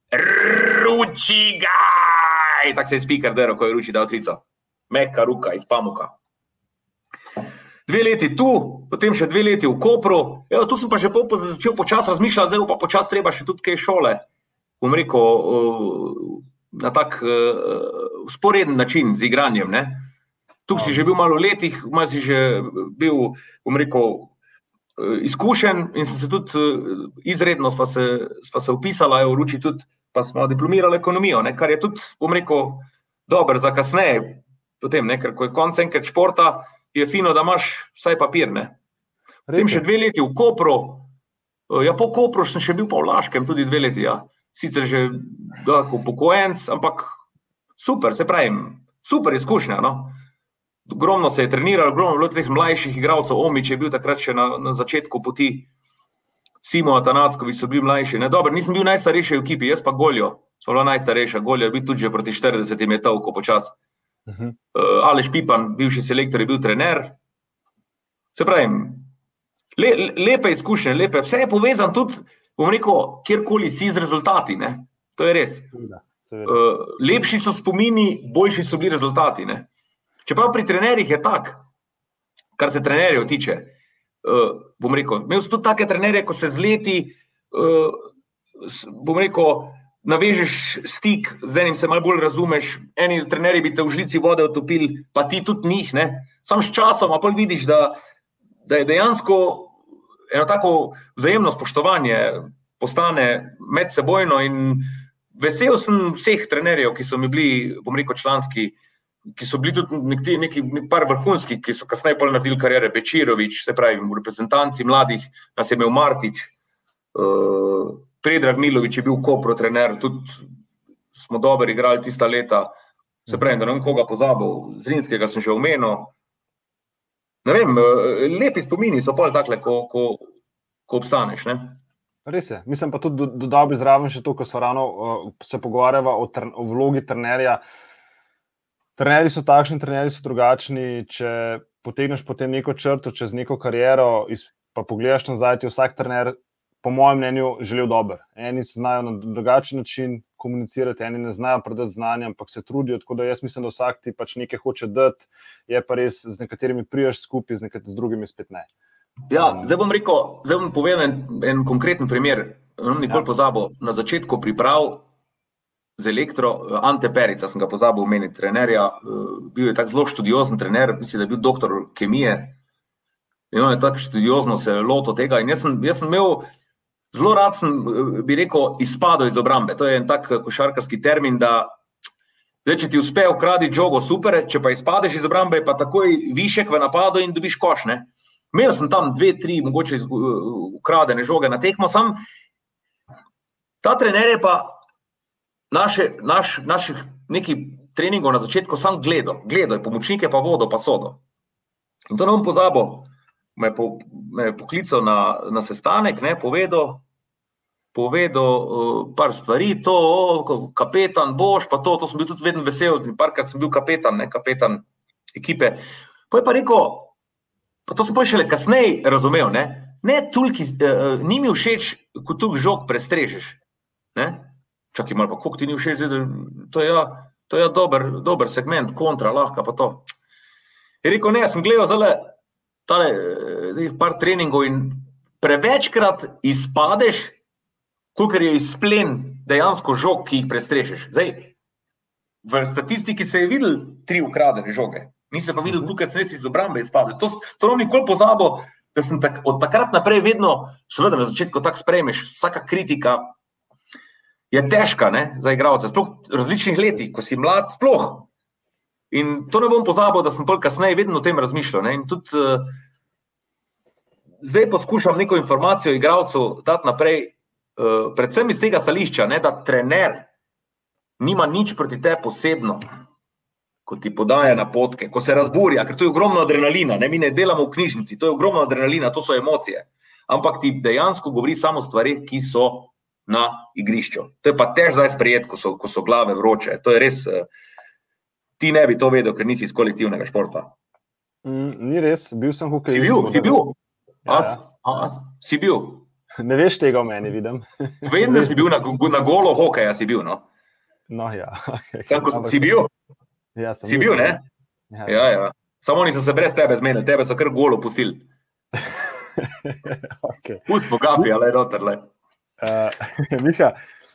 Ručigaj! Tak se je speaker deril, ko je Ruči dal trico. Mehka ruka iz pamuka. Dve leti tu, potem še dve leti v Kopru. Evo, tu sem pa že pol začel počas razmišljati, zdaj pa počas treba še tudi kaj šole. Bom rekel, uh, na tak uh, usporeden način z igranjem, ne. Tu si že bil malo v letih, malo si že bil, bom rekel, uh, izkušen in sem se tudi uh, izredno sva se, sva se upisala, je v Ruči tudi, pa smo diplomirali ekonomijo, ne, kar je tudi, bom rekel, dober za kasneje, potem, ne, ker ko je konc enkrat športa, je fino, da imaš vsaj papir, ne. Potem še dve leti v Kopru, uh, ja, po Kopru sem še bil pa v Laškem, tudi dve leti, ja. Sicer že upokojenc, ampak super, se pravim, super izkušnja, no. Ogromno se je treniral, ogromno je bilo teh mlajših igralcev, Omić je bil takrat še na, na začetku poti, Simo Atanacković so bili mlajši, ne, dobro, nisem bil najstarejši v ekipi, jaz pa Goljo, smo bila najstarejša, Goljo je bil tudi že proti štiridesetim je tolko počas. Uh-huh. Uh, Aleš Pipan, bivši selektor, je bil trener, se pravim, le, lepe izkušnje, lepe, vse je povezan tudi, bom rekel, kjerkoli si z rezultati, ne? To je res. Uh, lepši so spomini, boljši so bili rezultati, ne? Čeprav pri trenerjih je tak, kar se trenerjev tiče, uh, bom rekel, imel so tudi take trenerje, ko se z leti, uh, bom rekel, navežeš stik, z enim se malo bolj razumeš, eni trenerji bi te v žlici vode utopili, pa ti tudi njih, ne? Sam s časom, a pol vidiš, da da je dejansko eno tako vzajemno spoštovanje postane medsebojno in vesel sem vseh trenerjev, ki so mi bili, bom rekel, članski, ki so bili tudi neki, neki, neki par vrhunski, ki so kasneje pol naredili kariere, Bečirović, se pravi, v reprezentanci mladih, nas je imel Martić, uh, Predrag Milović je bil Kopro trener, tudi smo dobro igrali tista leta, se pravi, da ne vem koga pozabil, Zrinskega sem že omenil. Ne vem, lepi spomini so pol takle, ko, ko, ko obstaneš, ne? Res je. Mislim pa tudi dodal bi zraven še to, ko so ravno uh, se pogovarjava o, tr- o vlogi trenerja. Trenerji so takšni, trenerji so drugačni, če potegneš potem neko črto čez neko kariero iz, pa pogledaš nazaj, ti vsak trener, po mojem mnenju, želel dober. Eni se znajo na drugačen način komunicirati, eni ne znajo predati znanja, ampak se trudijo, tako da jaz mislim, da vsak ti pač nekaj hoče dati, je pa res z nekaterimi prijaš skupaj, z, z drugimi spet ne. Ja, zdaj bom rekel, zdaj bom povedal en, en konkreten primer, ne nikoli ja. pozabil, na začetku priprav z Elektro, Ante Perica sem ga pozabil omeniti, trenerja, bil je tak zelo študiozen trener, mislim, da je bil doktor kemije, in on je tako študiozno se lotil tega in jaz sem, jaz sem imel zelo rad sem, bi rekel, izpadel iz obrambe. To je en tak košarkarski termin, da zdaj, če ti uspe ukraditi žogo, super, če pa izpadeš iz obrambe, pa takoj višek v napadu in dobiš koš, ne. Imel sem tam dve, tri, mogoče ukradene žoge na tekmo, sam ta trener je pa naše, naš, naših nekih treningov na začetku sam gledal, gledal je pomočnike, pa vodo, pa sodo. In to ne bom pozabil, me je, po, me je poklical na, na sestanek, ne, povedal, povedal uh, par stvari, to, o, kapetan boš, pa to, to sem bil tudi vedno vesel, parkrat sem bil kapetan, ne, kapetan ekipe. Pa je pa rekel, pa to sem pa šele kasneje razumel, ne, ne tulki, uh, ni mi všeč, ko tulk žog prestrežeš, ne, čakaj malo, pa koliko ti ni všeč, to je ja, to je ja dober, dober segment, kontra, lahka, pa to. Je rekel, ne, sem gledal zale, tale, par treningov in prevečkrat izpadeš, kolikor je izplen dejansko žog, ki jih prestrežeš. Zdaj, v statistiki se je videl tri ukradene žoge. Ni se pa videl, kolikor se nesi iz obrambe izpade. To, to nam nikoli pozabil, da sem tak, od takrat naprej vedno, seveda na začetku tak sprejmeš, vsaka kritika je težka, ne, za igralce, sploh v različnih letih, ko si mlad, sploh. In to ne bom pozabil, da sem pol kasneje vedno o tem razmišljal, ne, in tudi uh, zdaj poskušam neko informacijo igralcu dati naprej, uh, predvsem iz tega stališča, ne, da trener nima nič proti te posebno, ko ti podaja napotke, ko se razburja, ker to je ogromno adrenalina, ne, mi ne delamo v knjižnici, to je ogromno adrenalina, to so emocije, ampak ti dejansko govori samo stvari, ki so na igrišču. To je pa tež zdaj sprejet, ko so, ko so glave vroče. To je res, ti ne bi to vedel, ker nisi iz kolektivnega športa. Mm, ni res, bil sem hokejist. Si bil, si bil. Ja, As, a, si bil. Ne veš tega o meni, vidim. Vem, da si bil na, na golo hokeja, si bil, no. No, ja. Okay. Sam, ko si bil? Ja, sem si bil, ne? Ja, ja, ja. Samo oni so se brez tebe zmenili, tebe so kar golo pustili. Okay. Pust po kapi, ale roter, le. Uh, Miha,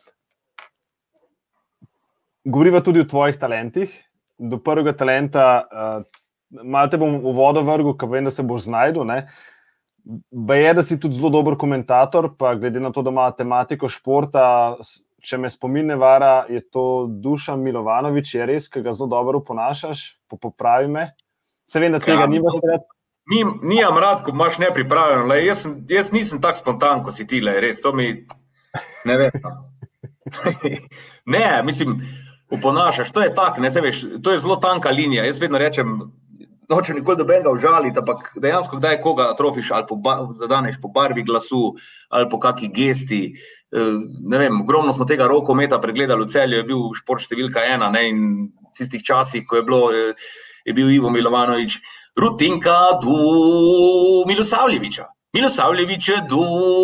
govoriva tudi o tvojih talentih. Do prvega talenta, uh, malo te bom v vodo vrgel, ker vem, da se boš znajdel, ne? Ba je, da si tudi zelo dober komentator, pa glede na to, da ima tematiko športa, če me spomin ne vara, je to Dušan Milovanović, je res, ki ga zelo dobro oponašaš, popravi me. Se vem, da tega ja, nima rad. Ni, nijam rad, ko imaš nepripravljeno, le, jaz, jaz nisem tak spontan, ko si ti, le, res, to mi ne vem. Ne, mislim, oponašaš, to je tak, ne, se veš, to je zelo tanka linija, jaz vedno rečem, nočem nikoli dobenega užaliti, ampak dejansko kdaj koga trofiš, ali po, zadaneš po barvi glasu, ali po kaki gesti, ne vem, ogromno smo tega rokometa pregledali v Celju, je bil šport številka ena, ne, in v tistih časih, ko je bilo, je bil Ivo Milovanović, Rutinka do Milosavljevića, Milosavljević do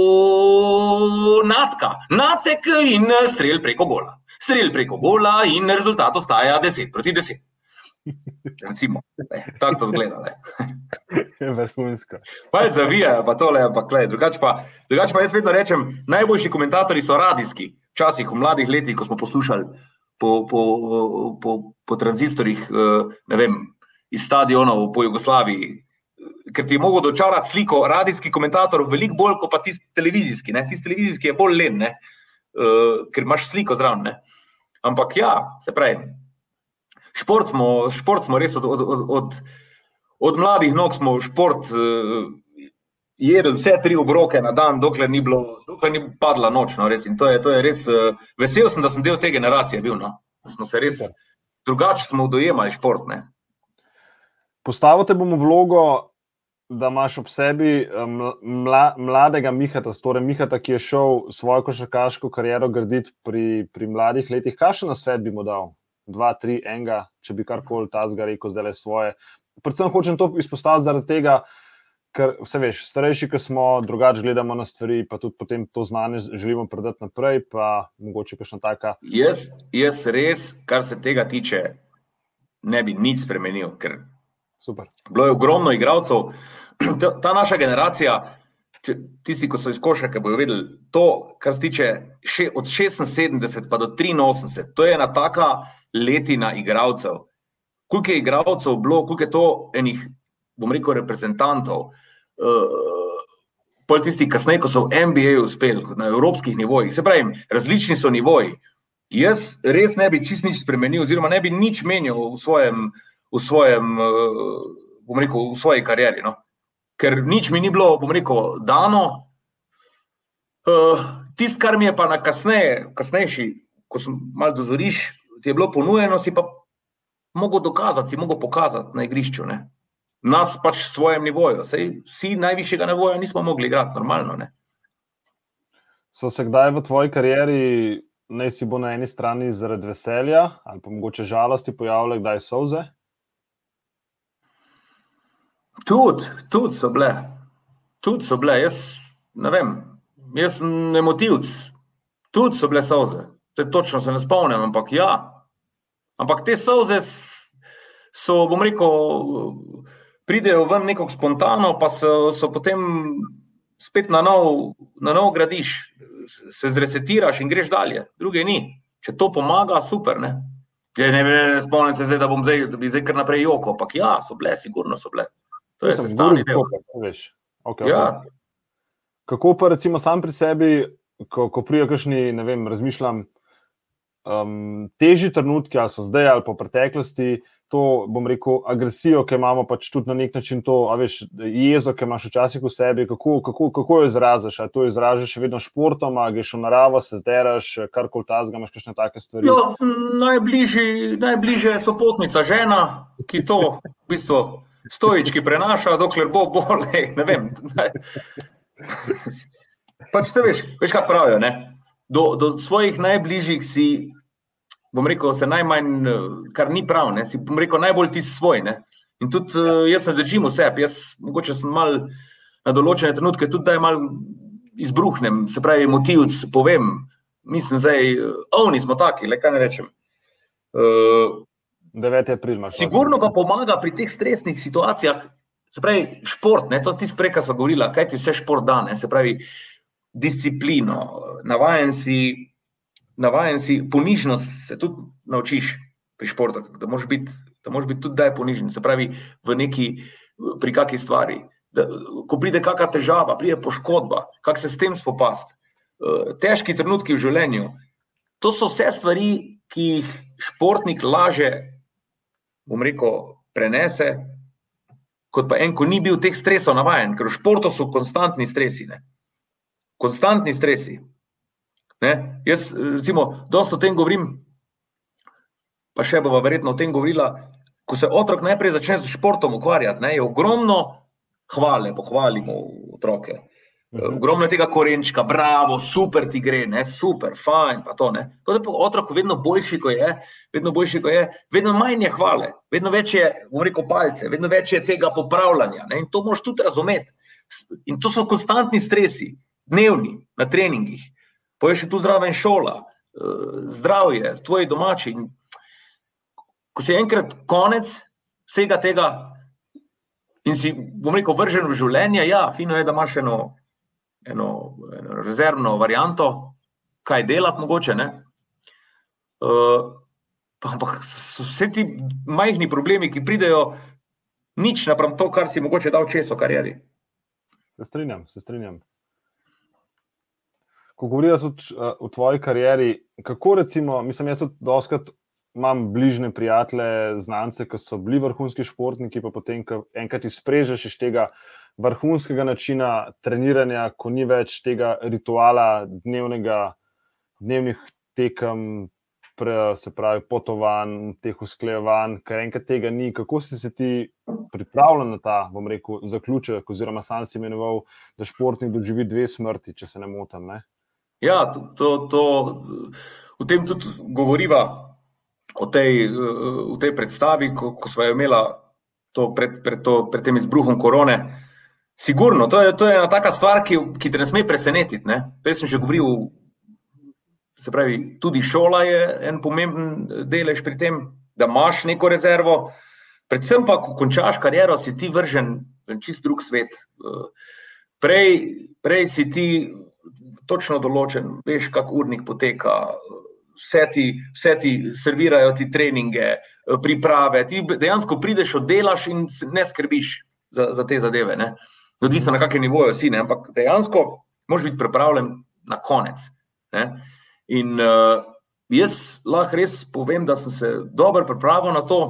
Natka, Natek in strel preko gola, strel preko gola in rezultat ostaja deset proti deset. Recimo, ne, tako to zgleda. Vrhunsko. Pa je zavija, pa tole, ampak le, drugače pa, drugače pa jaz vedno rečem, najboljši komentatorji so radijski, včasih v mladih letih, ko smo poslušali po, po, po, po tranzistorjih, ne vem, iz stadionov po Jugoslaviji, ker ti je mogel dočarati sliko radijski komentator veliko bolj, kot pa tisti televizijski. Ne? Tisti televizijski je bolj len, ne? Uh, ker imaš sliko zraven. Ne? Ampak ja, se pravi, šport smo, šport smo res od, od, od, od, od mladih nog smo šport uh, jedli vse tri obroke na dan, dokler ni, bilo, dokler ni padla noč. No, res. In to je, to je res, uh, vesel sem, da sem del te generacije bil. No? Smo se res, drugače smo dojemali šport. Ne? Postavite bomo vlogo, da imaš ob sebi mla, mladega Mihata, torej Mihata, ki je šel svojo košarkaško kariero graditi pri, pri mladih letih. Kakšen nasvet bi mu dal? Dva, tri, enega, če bi karkoli tazga rekel zdaj svoje. Predvsem hočem to izpostaviti zaradi tega, ker vse veš, starejši, ko smo, drugače gledamo na stvari, pa tudi potem to znanje želimo predati naprej, pa mogoče kakšna taka. Jaz, jaz res, kar se tega tiče, ne bi nič spremenil, ker Super. Bilo je ogromno igralcev. Ta, ta naša generacija, če, tisti, ko so iz košarke, bojo vedeli, to, kar se tiče še, od šestinsedemdeset pa do triinosemdeset, to je ena taka letina igralcev. Koliko je igralcev bilo, koliko je to enih, bom rekel, reprezentantov, uh, pol tisti kasneje, ko so v N B A uspeli, na evropskih nivojih, se pravim, različni so nivoji. Jaz res ne bi čist nič spremenil, oziroma ne bi nič menil v svojem v svojem, bom rekel, v svoji karieri, no. Ker nič mi ni bilo, bom rekel, dano. Uh, tist, kar mi je pa na kasneje, kasnejši, ko sem malo dozoriš, ti je bilo ponujeno, si pa mogel dokazati, si mogel pokazati na igrišču, ne. Nas pač v svojem nivoju, sej vsi najvišjega nivoja nismo mogli igrati, normalno, ne. So se kdaj v tvoji karieri, naj si bo na eni strani zaradi veselja, ali pa mogoče žalosti pojavile, kdaj solze? Tudi, tudi so bile, tudi so bile, jaz ne vem, jaz sem emotivc, tudi so bile solze, te točno se ne spomnim, ampak ja, ampak te solze so, bom rekel, pridejo ven nekako spontano, pa so, so potem spet na nov, na nov gradiš, se zresetiraš in greš dalje, druge ni, če to pomaga, super, ne, ja, ne, ne, ne spomnim se zdaj, da bom zdaj, da bi zdaj kar naprej joko, ampak ja, so bile, sigurno so bile. To je sestavni del. Veš. Okay, ja. Okay. Kako pa recimo sam pri sebi, ko, ko prije kakšni, ne vem, razmišljam, um, težji trenutki, ali so zdaj, ali po preteklosti, to, bom rekel, agresijo, ki imamo pač tudi na nek način to, a veš, jezo, ki imaš včasih v sebi, kako, kako, kako jo izražaš? Ali to izražaš še vedno športom, ali greš v naravo, se zderaš, karkoli tazga, imaš kakšne take stvari? Jo, najbližji, najbližje so potnica žena, ki to v bistvu stojički prenaša, dokler bo bolej, ne vem. Pač te veš, veš kaj pravijo, ne? Do, do svojih najbližjih si, bom rekel, se najmanj, kar ni prav, ne? Si, bom rekel, najbolj ti svoj, ne? In tudi jaz ne držim vseb, jaz mogoče sem mal na določene trenutke, tudi daj mal izbruhnem, se pravi, motivc, povem, mislim zdaj, ovni smo taki, le kaj ne rečem. Uh, deveti april imaš. Sigurno pa pomaga pri teh stresnih situacijah, se pravi, šport, ne, to ti spreka sva govorila, kaj ti vse šport da, ne, se pravi, disciplino, navajen si, navajen si, ponižnost se tudi naučiš pri športu, da moraš biti, da moraš biti tudi daj ponižen, se pravi, v neki, pri kaki stvari, da, ko pride kaka težava, pride poškodba, kak se s tem spopast, težki trenutki v življenju, to so vse stvari, ki jih športnik laže, bom rekel, prenese, kot pa en, ko ni bil teh stresov navajen, ker v športu so konstantni stresi, ne. Konstantni stresi. Ne? Jaz, recimo, dosto o tem govorim, pa še bova verjetno o tem govorila, ko se otrok najprej začne s športom ukvarjati, ne, je ogromno hvale, pohvalimo otroke. Ogromno je tega korenčka, bravo, super ti gre, ne, super, fajn, pa to, ne. To je pa otrok vedno boljši, ko je, vedno boljši, ko je, vedno manj je hvale, vedno več je, bom rekel, palce, vedno več je tega popravljanja, ne, in to moraš tudi razumeti. In to so konstantni stresi, dnevni, na treningih. Pa je še tu zraven šola, zdravje, tvoji domači. In ko si enkrat konec vsega tega in si, bom rekel, vržen v življenje, ja, fino je, da imaš eno Eno, eno rezervno varianto, kaj delati mogoče, ne. Uh, ampak so vse ti majhni problemi, ki pridejo, nič napram to, kar si mogoče dal čez v karieri. Se strinjam, se strinjam. Ko govorijo tudi uh, o tvoji karieri, kako recimo, mislim, jaz tudi doskrat imam bližne prijatelje, znance, ki so bili vrhunski športniki, pa potem, ko enkrat izprežeš iz tega vrhunskega načina treniranja, ko ni več tega rituala dnevnega, dnevnih tekem, pre, se pravi potovanj, teh usklajevanj, ker enkrat tega ni. Kako si se ti pripravljen na ta, bom rekel, zaključek, oziroma sam si imenoval, da športnik doživi dve smrti, če se ne motim, ne? Ja, to, to, to, v tem tudi govoriva o tej, v tej predstavi, ko, ko sva jo imela to pred, pred, to, pred tem izbruhom korone. Sigurno, to je, to je ena taka stvar, ki, ki te ne sme presenetiti, ne? Prej sem že govoril, se pravi, tudi šola je en pomemben delež pri tem, da imaš neko rezervo, predvsem pa, ko končaš kariero, si ti vržen v čist drug svet. Prej, prej si ti točno določen, veš, kak urnik poteka, vse ti, vse ti servirajo ti treninge, priprave, ti dejansko prideš, oddelaš in ne skrbiš za, za te zadeve, ne? Odvisno na kakem nivoju si, ne? Ampak dejansko moraš biti pripravljen na konec, ne? In uh, jaz lahko res povem, da sem se dobro pripravil na to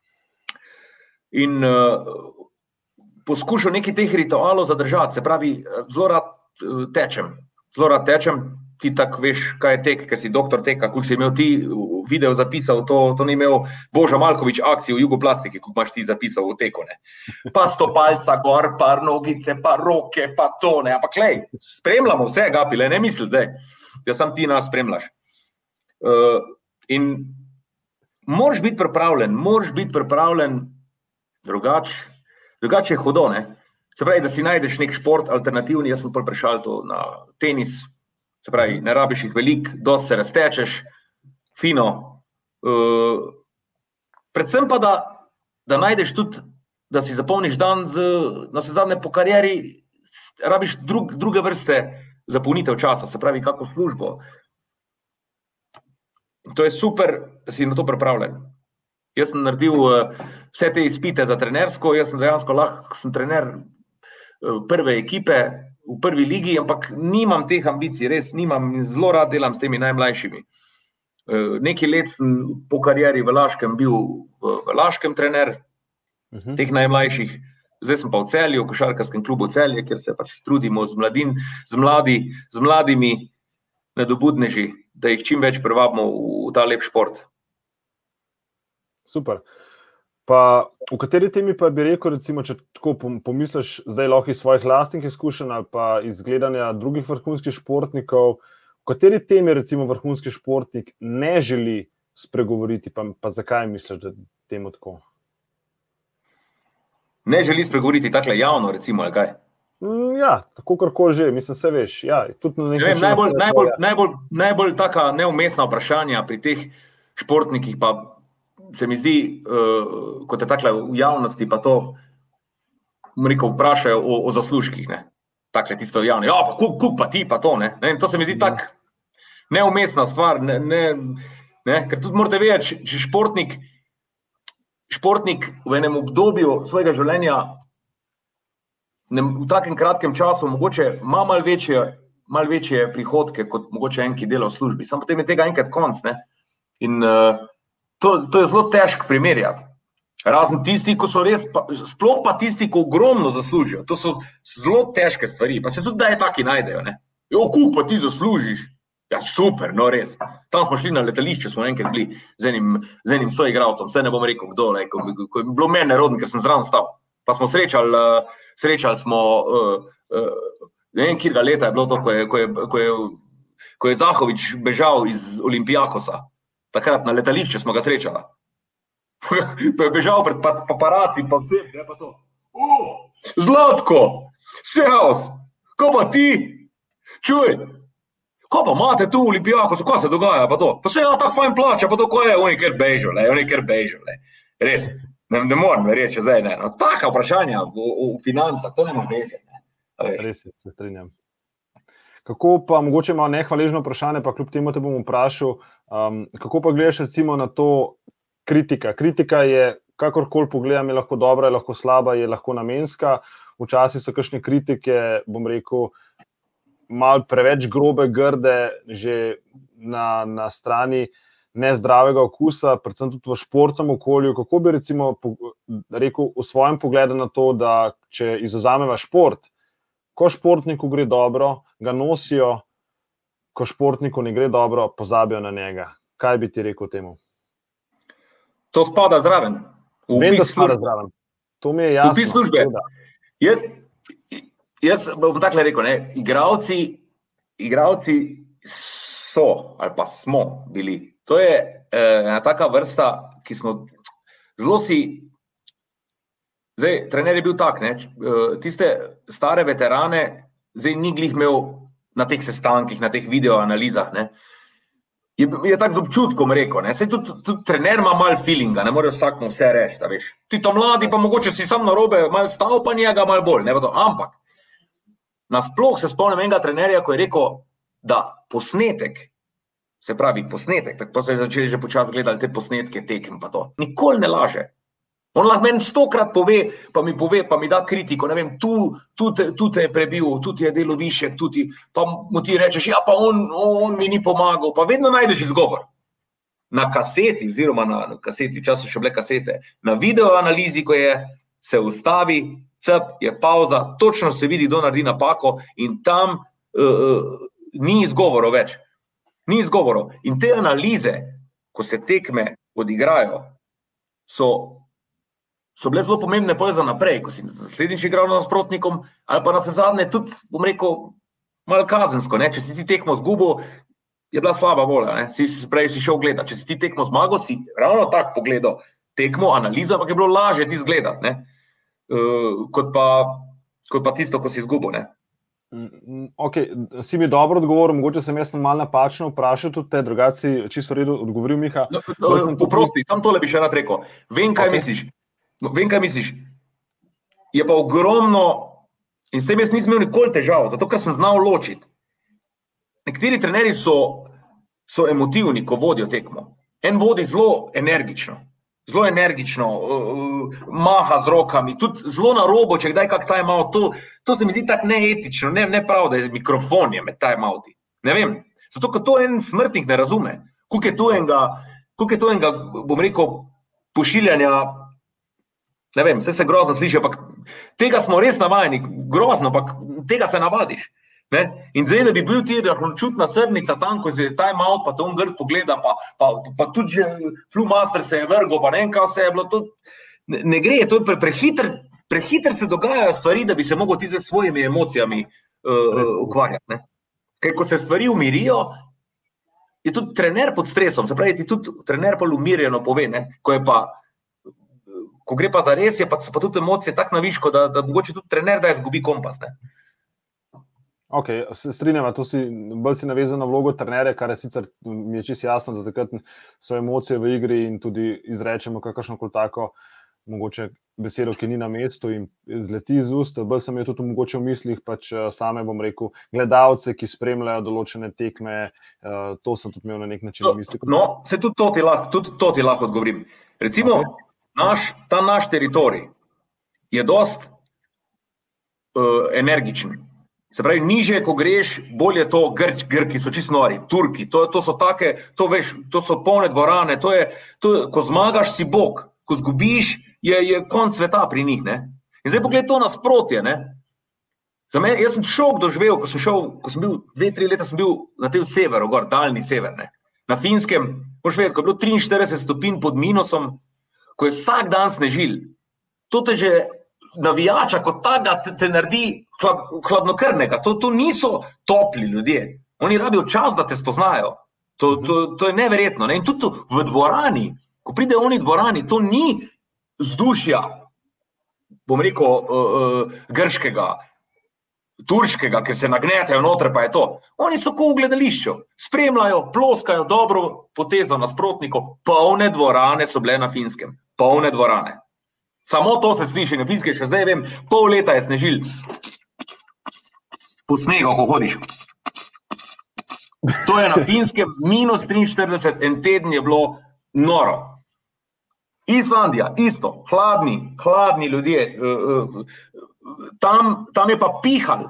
in uh, poskušal nekaj teh ritualov zadržati, se pravi, zelo rad uh, tečem, zelo rad tečem, ti tako veš, kaj je tek, ker si doktor teka, koliko si imel ti video zapisal, to, to ni imel Boža Malkovič akcij v Jugoplastiki, koliko imaš ti zapisal v teku, ne. Pa stopalca gor, pa nogice, pa roke, pa to, ne, ampak lej, spremljamo vse, Gapile, ne misli, da da sam ti nas spremljaš. Uh, in moraš biti pripravljen, moraš biti pripravljen drugače, drugače je hudo, ne. Se pravi, da si najdeš nek šport alternativni, jaz sem pol prešal to na tenis, se pravi, ne rabiš jih veliko, dosti se raztečeš, fino. Uh, predvsem pa, da, da najdeš tudi, da si zapolniš dan z, na vse zadnje po karieri, rabiš drug, druge vrste zapolnitev časa, se pravi, kako službo. To je super, da si na to pripravljen. Jaz sem naredil uh, vse te izpite za trenersko, jaz sem dejansko lahko, sem trener uh, prve ekipe v prvi ligi, ampak nimam teh ambicij, res nimam in zelo rad delam s temi najmlajšimi. Uh, nekaj let sem po karieri v Laškem bil v, v Laškem trener uh-huh. teh najmlajših. Zdaj sem pa v Celju, v košarkarskem klubu Celje, kjer se pač trudimo z, mladin, z, mladi, z mladimi nadobudneži, da jih čim več privabimo v, v ta lep šport. Super. Pa v kateri temi pa bi rekel, recimo, če tako pomisliš zdaj lahko iz svojih lastnih izkušenj ali pa iz gledanja drugih vrhunskih športnikov, v kateri temi recimo vrhunski športnik ne želi spregovoriti, pa, pa zakaj misliš, da temu tako? Ne želi spregovoriti takle javno, recimo, ali kaj? Ja, tako karkoli že, mislim, se veš. Ja, tudi na ne vem, najbolj, najbolj, najbolj, najbolj taka neumestna vprašanja pri teh športnikih, pa se mi zdi, uh, kot je takle v javnosti, pa to, rekel, vprašajo o, o zaslužkih, ne? Takle tisto javno, ja, pa kuk, kuk pa ti, pa to, ne? Ne? To se mi zdi tak neumestna stvar, ne, ne, ne? Ker tudi morate vedeti, če športnik Športnik v enem obdobju svojega življenja ne, v takem kratkem času mogoče ima malo večje, malo večje prihodke kot mogoče en, ki dela v službi. Samo potem je tega enkrat konc, ne? In uh, to, to je zelo težko primerjati. Razen tisti, ko so res, pa, sploh pa tisti, ko ogromno zaslužijo. To so zelo težke stvari. Pa se tudi da je taki najdejo, ne? Jo, kuh pa ti zaslužiš. Ja, super, no res. Tam smo šli na letališče, smo enkrat bili z enim, z enim soigralcem, vse ne bom rekel kdo, ne, ko, ko, ko je bilo meni nerodno, ker sem zraven stal. Pa smo srečali, uh, srečali smo, uh, uh, ne vem, kjerga leta je bilo to, ko je, ko je, ko je, ko je Zahovič bežal iz Olimpijakosa. Takrat na letališče smo ga srečali. Pa je bežal pred paparaci, pa vsem, ne pa to. O, Zlatko, Seos, ko pa ti? Čuj, ko pa imate tu v Olimpijakosu, ko se dogaja, pa to? Pa se ja tako fajn plača, pa to, ko je, oni kjer bežal, le, oni kjer bežal, le. Res, ne, ne moram reči zdaj, ne. No, taka vprašanja v, v financah, to nema veze, ne. Res je, se strinjam. Kako pa, mogoče malo nehvaležno vprašanje, pa kljub temu te bom vprašal, um, kako pa gledaš recimo na to kritika? Kritika je kakorkoli pogledam, je lahko dobra, je lahko slaba, je lahko namenska. Včasih so kakšne kritike, bom rekel, malo preveč grobe, grde, že na, na strani nezdravega okusa, predvsem tudi v športnem okolju. Kako bi recimo rekel v svojem pogledu na to, da če izvzameva šport, ko športniku gre dobro, ga nosijo, ko športniku ne gre dobro, pozabijo na njega. Kaj bi ti rekel temu? To spada zraven. Vem, da spada zraven. To mi je jasno. Vpis službe. Jaz, jaz bom takle rekel, ne, igravci, igravci so, ali pa smo bili. To je eh, ena taka vrsta, ki smo zelo si, zdaj, trener je bil tak, ne, tiste stare veterane, zdaj ni glih imel na teh sestankih, na teh videoanalizah, ne, je, je tak z občutkom rekel, ne, saj tudi, tudi trener ima malo feelinga, ne more vsakmu vse reči, da veš. Ti to mladi, pa mogoče si sam narobe, malo stav, pa njega malo bolj, ne, pa to, ampak nasploh se spomnim enega trenerja, ko je rekel, da posnetek, se pravi posnetek, tako pa so začeli že počas gledali te posnetke tekem pa to, nikoli ne laže. On lahko meni stokrat pove, pa mi pove, pa mi da kritiko, ne vem, tu, tu, te, tu te je prebil, tu ti je delo višek, tu ti, pa mu ti rečeš, ja, pa on, on mi ni pomagal, pa vedno najdeš izgovor. Na kaseti, oziroma na, na kaseti, času še bile kasete, na videoanalizi, ko je, se ustavi, cep, je pauza, točno se vidi, kdo naredi napako in tam uh, ni izgovorov več. Ni izgovorov. In te analize, ko se tekme odigrajo, so so bile zelo pomembne poje za naprej, ko si naslednjič igral nasprotnikom, ali pa na vse zadnje tudi, bom rekel, malo kazensko, ne? Če si ti tekmo zgubil, je bila slaba volja, ne? Si, prej si šel gledat, če si ti tekmo zmagal, si ravno tak pogledal tekmo, analiza, pa je bilo lažje ti zgledat, ne? Uh, kot, pa, kot pa tisto, ko si izgubil, ne? Ok, si mi dobro odgovoril, mogoče sem jaz malo napačno vprašal tudi te, drugače si čisto v redu odgovoril, Miha. No, poprosti, tam tole bi še rad rekel. Vem, kaj okay. misliš. Vem, kaj misliš. Je pa ogromno, in s tem jaz nisem imel nikoli težav, zato ker sem znal ločiti. Nekateri trenerji so, so emotivni, ko vodijo tekmo. En vodi zelo energično, zelo energično, uh, maha z rokami, tudi zelo na robo, če kdaj kak time out, to, to se mi zdi tako neetično, ne, ne prav, da je mikrofon je med time outi. Ne vem, zato ker to en smrtnik ne razume. Koliko je to enega, koliko je to enega, bom rekel, pošiljanja. Ne vem, vse se grozno sliši, ampak tega smo res navajeni, grozno, ampak tega se navadiš. Ne? In zdaj, da bi bil ti rahločutna srnica tam, ko je time out, pa to on grd pogleda, pa, pa, pa tudi že Flumaster se je vrgo, pa ne vem, kaj se je bilo, to ne, ne gre, to je pre, prehiter, prehiter se dogajajo stvari, da bi se mogel ti z svojimi emocijami uh, ukvarjati. Ne? Ker ko se stvari umirijo, je tudi trener pod stresom, se pravi, ti tudi trener pa umirjeno pove, ne? Ko je pa ko gre pa za res, je pa, pa tudi emocije tak na viško, da, da mogoče tudi trener, da je zgubi kompas. Ne? Ok, se strinjava, to si bolj si navezan na vlogo trenerja, kar je sicer mi je čisto jasno, da takrat so emocije v igri in tudi izrečemo kakršnokoli tako mogoče besedo, ki ni na mestu in zleti iz ust. Bolj sem je tudi mogoče v mislih pač same, bom rekel, gledalce, ki spremljajo določene tekme, to sem tudi imel na nek način v mislih. No, se tudi to ti lahko, tudi to ti lahko odgovorim. Recimo, okay. Naš, ta naš teritorij je dost uh, energičen. Se pravi, niže, ko greš, bolje to Grč, Grki so čisto nori, Turki, to, to so take, to veš, to so polne dvorane, to je, to, ko zmagaš si Bog, ko zgubiš, je, je konc sveta pri njih, ne. In zdaj pogled to nasprotje, ne. Za me, jaz sem šok doživel, ko sem šel, ko sem bil, dve, tri leta sem bil na tem severu, gor, daljni sever, ne. Na Finskem, moš vedeti, ko je bilo triinštirideset stopinj pod minusom, ko je vsak dan snežil, to te že navijača kot taga te, te naredi hladnokrvnega. To, to niso topli ljudje. Oni rabijo čas, da te spoznajo. To, to, to je neverjetno. Ne? In tudi v dvorani, ko pride oni dvorani, to ni vzdušja, bom rekel, uh, uh, grškega, turškega, ker se nagnetajo noter, pa je to. Oni so kot v gledališču, spremljajo, ploskajo dobro potezo nasprotnikov, polne dvorane so bile na Finskem, polne dvorane. Samo to se sliši na Finskem, še zdaj vem, pol leta je snežil. Po snegu, ko hodiš. To je na Finskem minus triinštirideset, en teden je bilo noro. Islandija, isto, hladni, hladni ljudje. Tam, tam je pa pihal.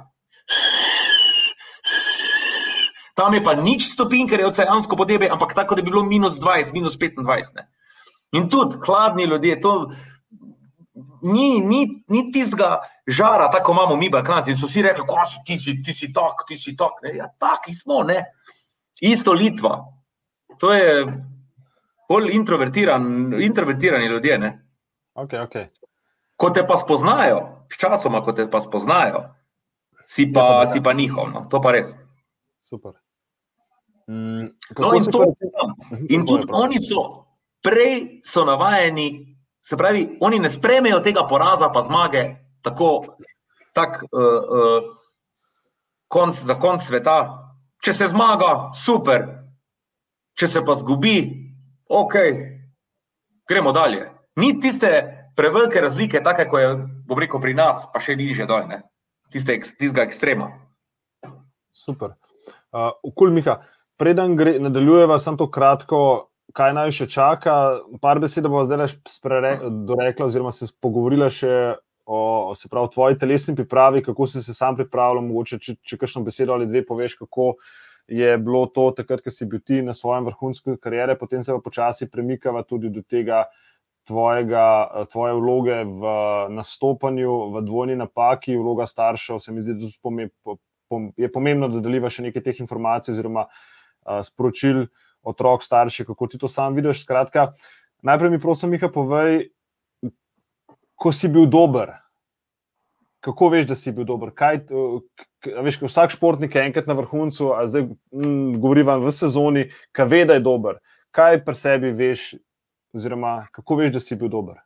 Tam je pa nič stopinj, ker je oceansko podnebje, ampak tako, da bi bilo minus dvajset, minus petindvajset. Ne. In tudi hladni ljudje, to ni, ni, ni tistega žara, tako imamo mi Balkanci. In so vsi rekli, ko si, ti si, ti si tak, ti si tak. Ne. Ja, taki smo, ne. Isto Litva. To je bolj introvertiran, introvertirani ljudje, ne. Ok, ok. Ko te pa spoznajo, s časoma, ko te pa spoznajo, si pa, si pa njihov, no. To pa res. Super. Mm, no in, to, in tudi oni so, prej so navajeni, se pravi, oni ne spremejo tega poraza pa zmage tako, tak, uh, uh, konc, za konc sveta. Če se zmaga, super. Če se pa zgubi, ok, gremo dalje. Ni tiste prevelike razlike, take, ko je, bom rekel, pri nas, pa še nižje dol, ne? Tiste, tistega ekstrema. Super. Uh, cool, Miha, preden gre, nadaljujeva samo to kratko, kaj naj še čaka, par besed bova zdaj dorekla, oziroma se pogovorila še o, se pravi, tvoji telesni pripravi, kako si se sam pripravljal, mogoče, če, če kakšno besedo ali dve poveš, kako je bilo to takrat, ko si bil ti na svojem vrhunski kariere, potem se pa počasi premikava tudi do tega tvojega, tvoje vloge v nastopanju, v dvojni napaki, vloga staršev, se mi zdi, da tudi je pomembno, da deliva še nekaj teh informacij oziroma uh, sporočil otrok, starši, kako ti to sam vidiš. Skratka, najprej mi prosim, Miha, povej, ko si bil dober, kako veš, da si bil dober? Kaj, veš, vsak športnik je enkrat na vrhuncu, a zdaj m, govoriva v sezoni, kaj ve, da je dober. Kaj pri sebi veš, oziroma kako veš, da si bil dober?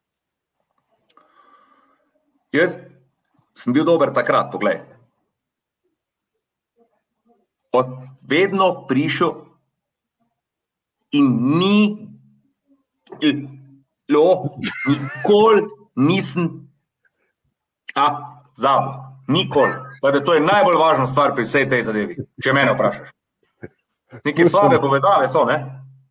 Jaz sem bil dober takrat, poglej. Vedno prišel in ni lo, nikoli nisem a, zabil, nikoli. Pa da to je najbolj važna stvar pri vsej tej zadevi, če mene vprašaš. Neke slabe povedave so, ne?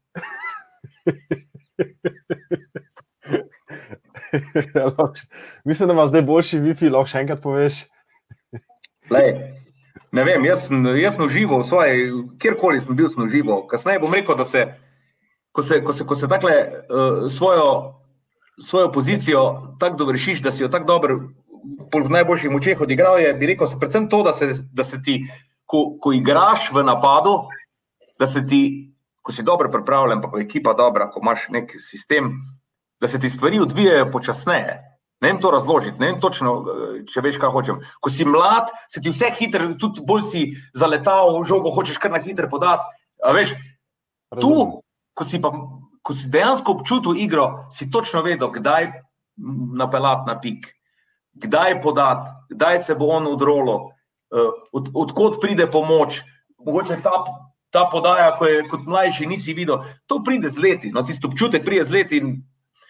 Mislim, da ima zdaj boljši Wi-Fi, lahko še enkrat poveš. Lej, ne vem, jaz sem, jaz sem užival v svoje, kjerkoli sem bil, sem užival. Kasneje bom rekel, da se, ko se, ko se, ko se takle uh, svojo, svojo pozicijo tako dovršiš, da si jo tako dobro po najboljših močeh odigral, je, bi rekel, se predvsem to, da se, da se ti, ko, ko igraš v napadu, da se ti, ko si dobro pripravljen, pa ko je ekipa dobra, ko imaš nek sistem, da se ti stvari odvijajo počasneje. Ne vem to razložiti, ne vem točno, če veš, kaj hočem. Ko si mlad, se ti vse hitro, tudi bolj si zaletal, žogo hočeš kar na hitro podati. A veš, tu, ko si, pa, ko si dejansko občutil igro, si točno vedel, kdaj napeljati na pik, kdaj podati, kdaj se bo on odrolo, od, odkot pride pomoč, mogoče ta, ta podaja, ko je kot mlajši nisi videl, to pride z leti, no, tisto občutek pride z leti in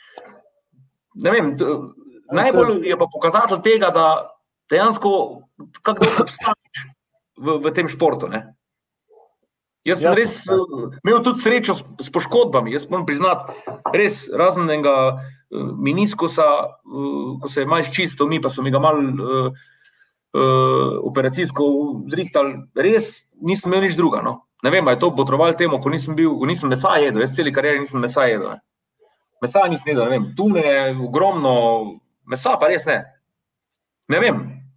ne vem, to, najbolj je pa pokazatelj tega, da dejansko kako dolgo obstajaš v, v tem športu. Ne? Jaz sem res imel tudi srečo s, s poškodbami. Jaz moram priznati, res razen enega meniskusa, ko se je malo ščistil, mi pa so mi ga malo uh, uh, operacijsko zrihtali, res nisem imel nič druga. No? Ne vem, je to botroval temu, ko nisem, bil, ko nisem mesa jedel. Jaz celi karieri nisem mesa jedel. Ne? Mesa nisem jedel, ne vem, tune je ogromno, mesa pa res ne. Ne vem.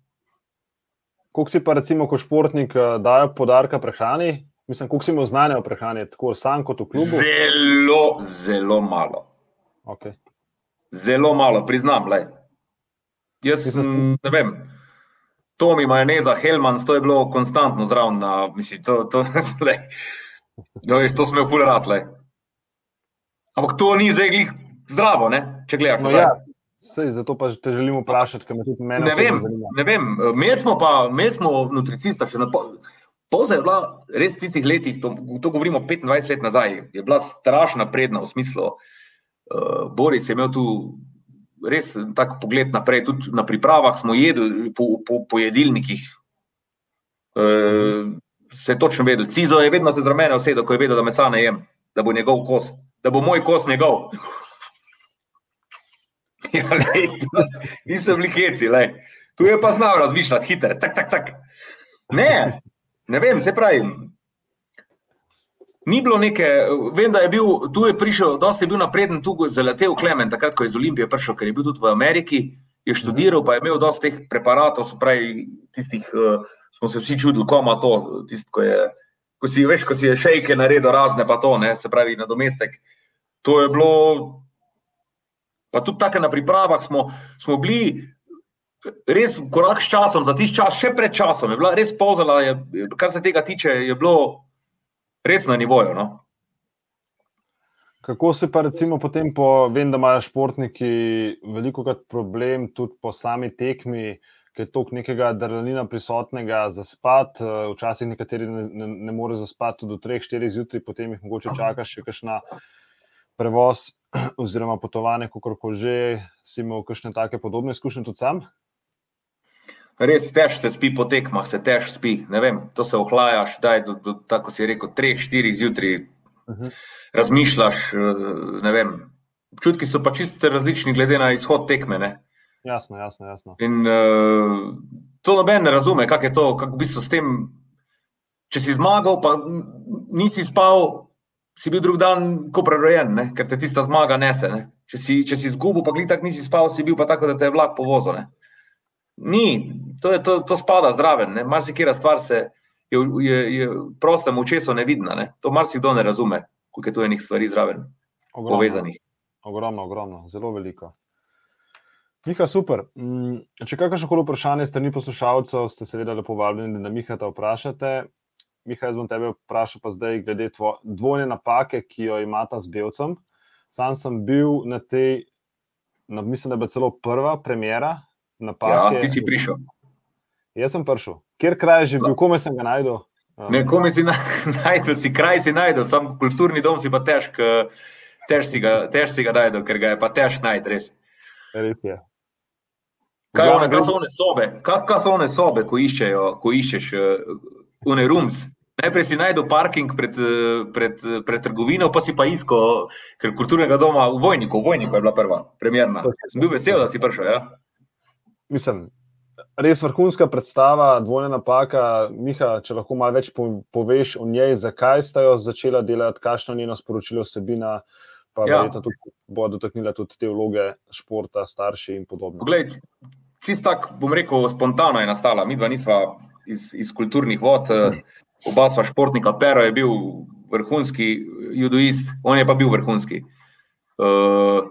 Koliko si pa recimo kot športnik dajo podarka prehrani? Mislim, koliko si imel znanja o prehrani, tako sam kot v klubu? Zelo, zelo malo. Okay. Zelo malo, priznam, lej. Jaz, mislim, ne vem, Tomi, majoneza, Hellmann's, to je bilo konstantno zraven na, mislim, to, to, lej. To smo jo ful rad, lej. Ampak to ni zdaj glih zdravo, ne? Če gledaš. No ja, sej, zato pa te želim vprašati, ker me tudi mene ne vem, zanima. Ne vem, imeli smo pa, imeli smo nutricista še na pol. Poza je bila res v tistih letih, to, to govorimo petindvajset let nazaj, je bila strašna predna v smislu, uh, Boris je imel tu res tak pogled naprej, tudi na pripravah smo jedli po, po, po jedilnikih. Uh, se je točno vedel. Cizo je vedno se z ramene usedel, ko je vedel, da mesa ne jem, da bo njegov kos. Da bo moj kos njegov. Ja, lej, niso bili heci, lej. Tu je pa znal razmišljati hiter, tak, tak, tak. Ne, ne vem, se pravi, ni bilo neke, vem, da je bil, tu je prišel, dosti je bil napreden, tu zaletel Klemen, takrat, ko je iz Olimpije prišel, ker je bil tudi v Ameriki, je študiral, pa je imel dosti teh preparatov, se pravi, tistih, uh, smo se vsi čudili, koma to, tist, ko je, ko si, veš, ko si je šejke naredil razne, pa to, ne, se pravi, nadomestek. To je bilo, pa tudi take na pripravah smo, smo bili res v korak s časom, za tisti čas, še pred časom, je bila res pozala, je, kar se tega tiče, je bilo res na nivoju, no. Kako se pa recimo potem po, vem, da imajo športniki velikokrat problem tudi po sami tekmi, ker je toliko nekega adrenalina prisotnega zaspati, včasih nekateri ne, ne, ne more zaspati tudi do treh, štirih zjutraj, potem jih mogoče čakaš še kakšna prevoz oziroma potovanje, kakorkoli že, si imel kakšne take podobne izkušnje tudi sam? Res tež se spi po tekmah, se tež spi, ne vem, to se ohlajaš, daj, do, do, tako si rekel, treh, štirih zjutraj, uh-huh. Razmišljaš, ne vem, občutki so pa čisto različni glede na izhod tekme, ne. Jasno, jasno, jasno. In uh, to noben ne razume, kak je to, kako v bistvu s tem, če si zmagal, pa nisi spal, si bil drug dan ko prerojen, ne, ker te tista zmaga nese, ne. Če si, če si izgubil, pa glitak nisi spal, si bil pa tako, da te je vlak povozil, ne. Ni, to, je, to, to spada zraven, ne, marsikera stvar se je, je, je prostemu očesu nevidna, ne, to marsikdo ne razume, koliko je tu enih stvari zraven, ogromno, povezanih. Ogromno, ogromno, zelo veliko. Miha, super. Če kakršnokoli vprašanje strani poslušalcev, ste seveda lepo vabljeni, da Mihata vprašate. Miha, jaz bom tebe vprašal pa zdaj glede tvo, dvojne napake, ki jo imata z Belcem. Sam sem bil na tej, na, mislim, da je bila celo prva premiera napake. Ja, ti si prišel. Jaz sem prišel. Kjer kraj je že bil, kome sem ga najdel? Ne, kome si najdel, si kraj si najdel, sam kulturni dom si pa težk, tež si ga, tež si ga najdel, ker ga je pa tež najd, res. Res je. Kaj, one, kaj so one sobe, kaj, kaj so one sobe, ko iščejo, ko iščeš one rooms? Najprej si najdel parking pred, pred, pred trgovino, pa si pa iskal, ker kulturnega doma v Vojniku, v Vojniku je bila prva, premierna. Sem bil vesel, da si prišel, ja? Mislim, res vrhunska predstava, dvojna napaka. Miha, če lahko malo več poveš o njej, zakaj sta jo začela delati, kakšno njeno sporočilo vsebina, pa ja. Verjetno tudi bo dotaknila tudi te vloge športa, starši in podobno. Poglej, čist tak, bom rekel, spontano je nastala. Midva nisva iz, iz kulturnih vod, oba sva športnika, Pero je bil vrhunski judoist, on je pa bil vrhunski. Uh,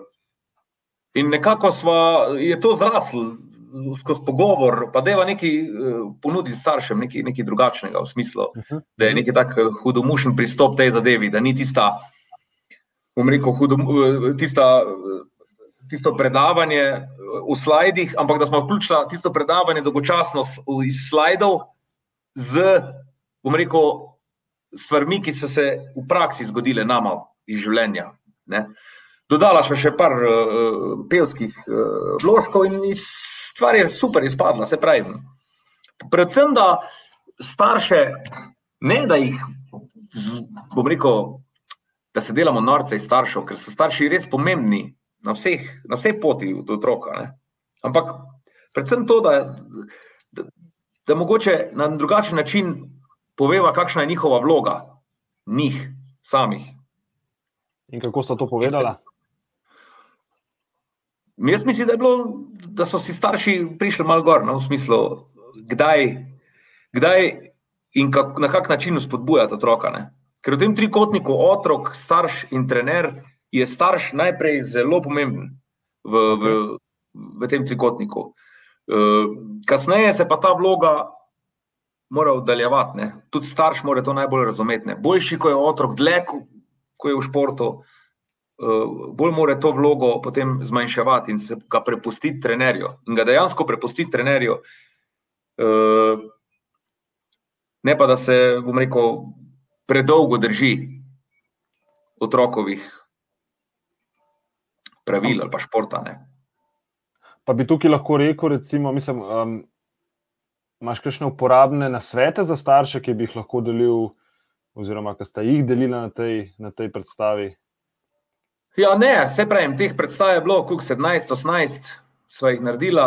in nekako sva, je to zraslo, skozi pogovor, pa deva nekaj ponuditi staršem, nekaj, nekaj drugačnega v smislu, da je nekaj tak hudomušen pristop tej zadevi, da ni tista, bom rekel, hudom, tista, tisto predavanje v slajdih, ampak da smo vključila tisto predavanje dolgočasno iz slajdov z, bom rekel, stvarmi, ki so se v praksi zgodile nama iz življenja. Ne? Dodala še še par uh, pevskih uh, vložkov in iz stvar je super izpadla, se pravi. Predvsem, da starše, ne da jih, bom rekel, da se delamo norce iz staršev, ker so starši res pomembni na vseh, na vsej poti do otroka, ne. Ampak predvsem to, da, da, da mogoče na drugačen način poveva, kakšna je njihova vloga, njih samih. In kako so to povedala? Jaz mislim, da je bilo, da so si starši prišli malo gor, no, v smislu, kdaj, kdaj in kak, na kak način spodbujati otroka. Ne? Ker v tem trikotniku otrok, starš in trener je starš najprej zelo pomemben v, v, v tem trikotniku. Kasneje se pa ta vloga mora oddaljevati. Ne? Tudi starš mora to najbolj razumeti. Ne? Boljši, ko je otrok, dlje, ko je v športu, bolj mora to vlogo potem zmanjševati in se ga prepustiti trenerju. In ga dejansko prepustiti trenerju. Ne pa, da se, bom rekel, predolgo drži otrokovih pravil ali pa športa. Ne. Pa bi tukaj lahko rekel, recimo, mislim, um, imaš kakšne uporabne nasvete za starše, ki bi jih lahko delil, oziroma ki sta jih delila na tej, na tej predstavi? Ja, ne, se pravim, teh predstav je bilo, koliko sedemnajst, osemnajst sva jih naredila.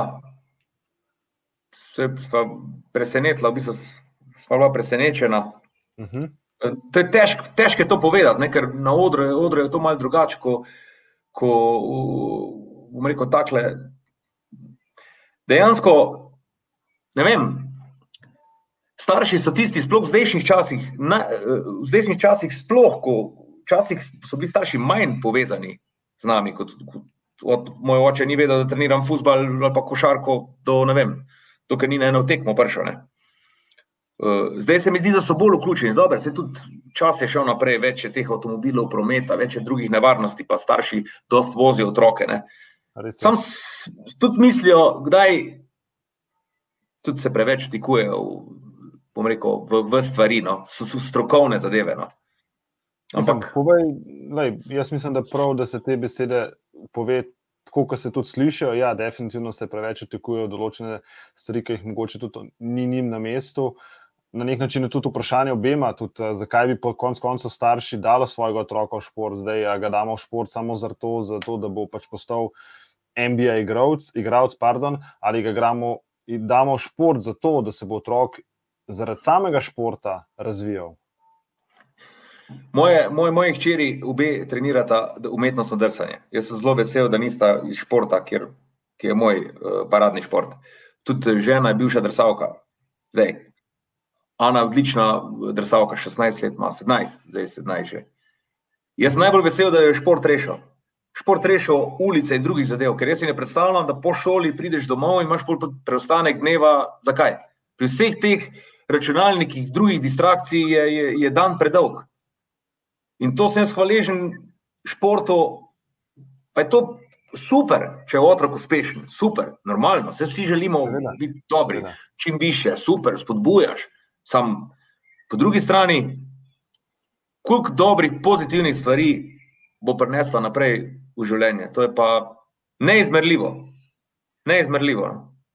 Se sva presenetila, v bistvu sva bila presenečena. Uh-huh. To je težko, težko je to povedati, ne, ker na odru, odru je to malo drugače, ko, ko bom rekel takle, dejansko, ne vem, starši so tisti, sploh v zdajšnjih časih, na, v zdajšnjih časih sploh, ko včasih so bili starši manj povezani z nami, kot, kot od, moj oče ni vedel, da treniram fuzbal ali pa košarko, do, ne vem, dokaj ni na eno tekmo prišel, ne. Zdaj se mi zdi, da so bolj vključeni. Dobre, se tudi čas je šel naprej, več je teh avtomobilov, prometa, več je drugih nevarnosti, pa starši dost vozijo otroke. Ne. Sam tudi mislijo, kdaj tudi se preveč vtikujejo bom rekel, v, v stvari, no, so, so strokovne zadeve. No. Ampak, povej, lej, jaz mislim, da prav, da se te besede pove tako, kot se tudi slišijo. Ja, definitivno se preveč vtikujejo določene stvari, ki jih mogoče tudi ni njim na mestu. Na nek način je tudi vprašanje obema, tudi zakaj bi po konc koncu starši dalo svojega otroka v šport, zdaj ja, ga damo v šport samo zato, zato da bo pač postal N B A igralec, igralec, pardon, ali ga gramo, damo v šport zato, da se bo otrok zaradi samega športa razvijal. Moje, moje, moje hčeri obe trenirata umetnostno drsanje. Jaz sem zelo vesel, da nista iz športa, kjer, ki je moj uh, paradni šport. Tudi žena je bivša drsavka. Zdaj, Ana odlična drsavka, šestnajst let ima, sedemnajst, zdaj sedemnajst že. Jaz sem najbolj vesel, da je šport rešil. Šport rešil ulice in drugih zadev, ker jaz si ne predstavljam, da po šoli prideš domov in imaš preostanek dneva. Zakaj? Pri vseh teh računalnikih, drugih distrakcij je, je, je dan predolg. In to sem jaz hvaležen športu, pa je to super, če je otrok uspešen, super, normalno, se vsi želimo seveda, biti dobri, seveda. Čim više, super, spodbujaš. Sam po drugi strani, koliko dobrih, pozitivnih stvari bo prinesla naprej v življenje. To je pa neizmerljivo. Neizmerljivo.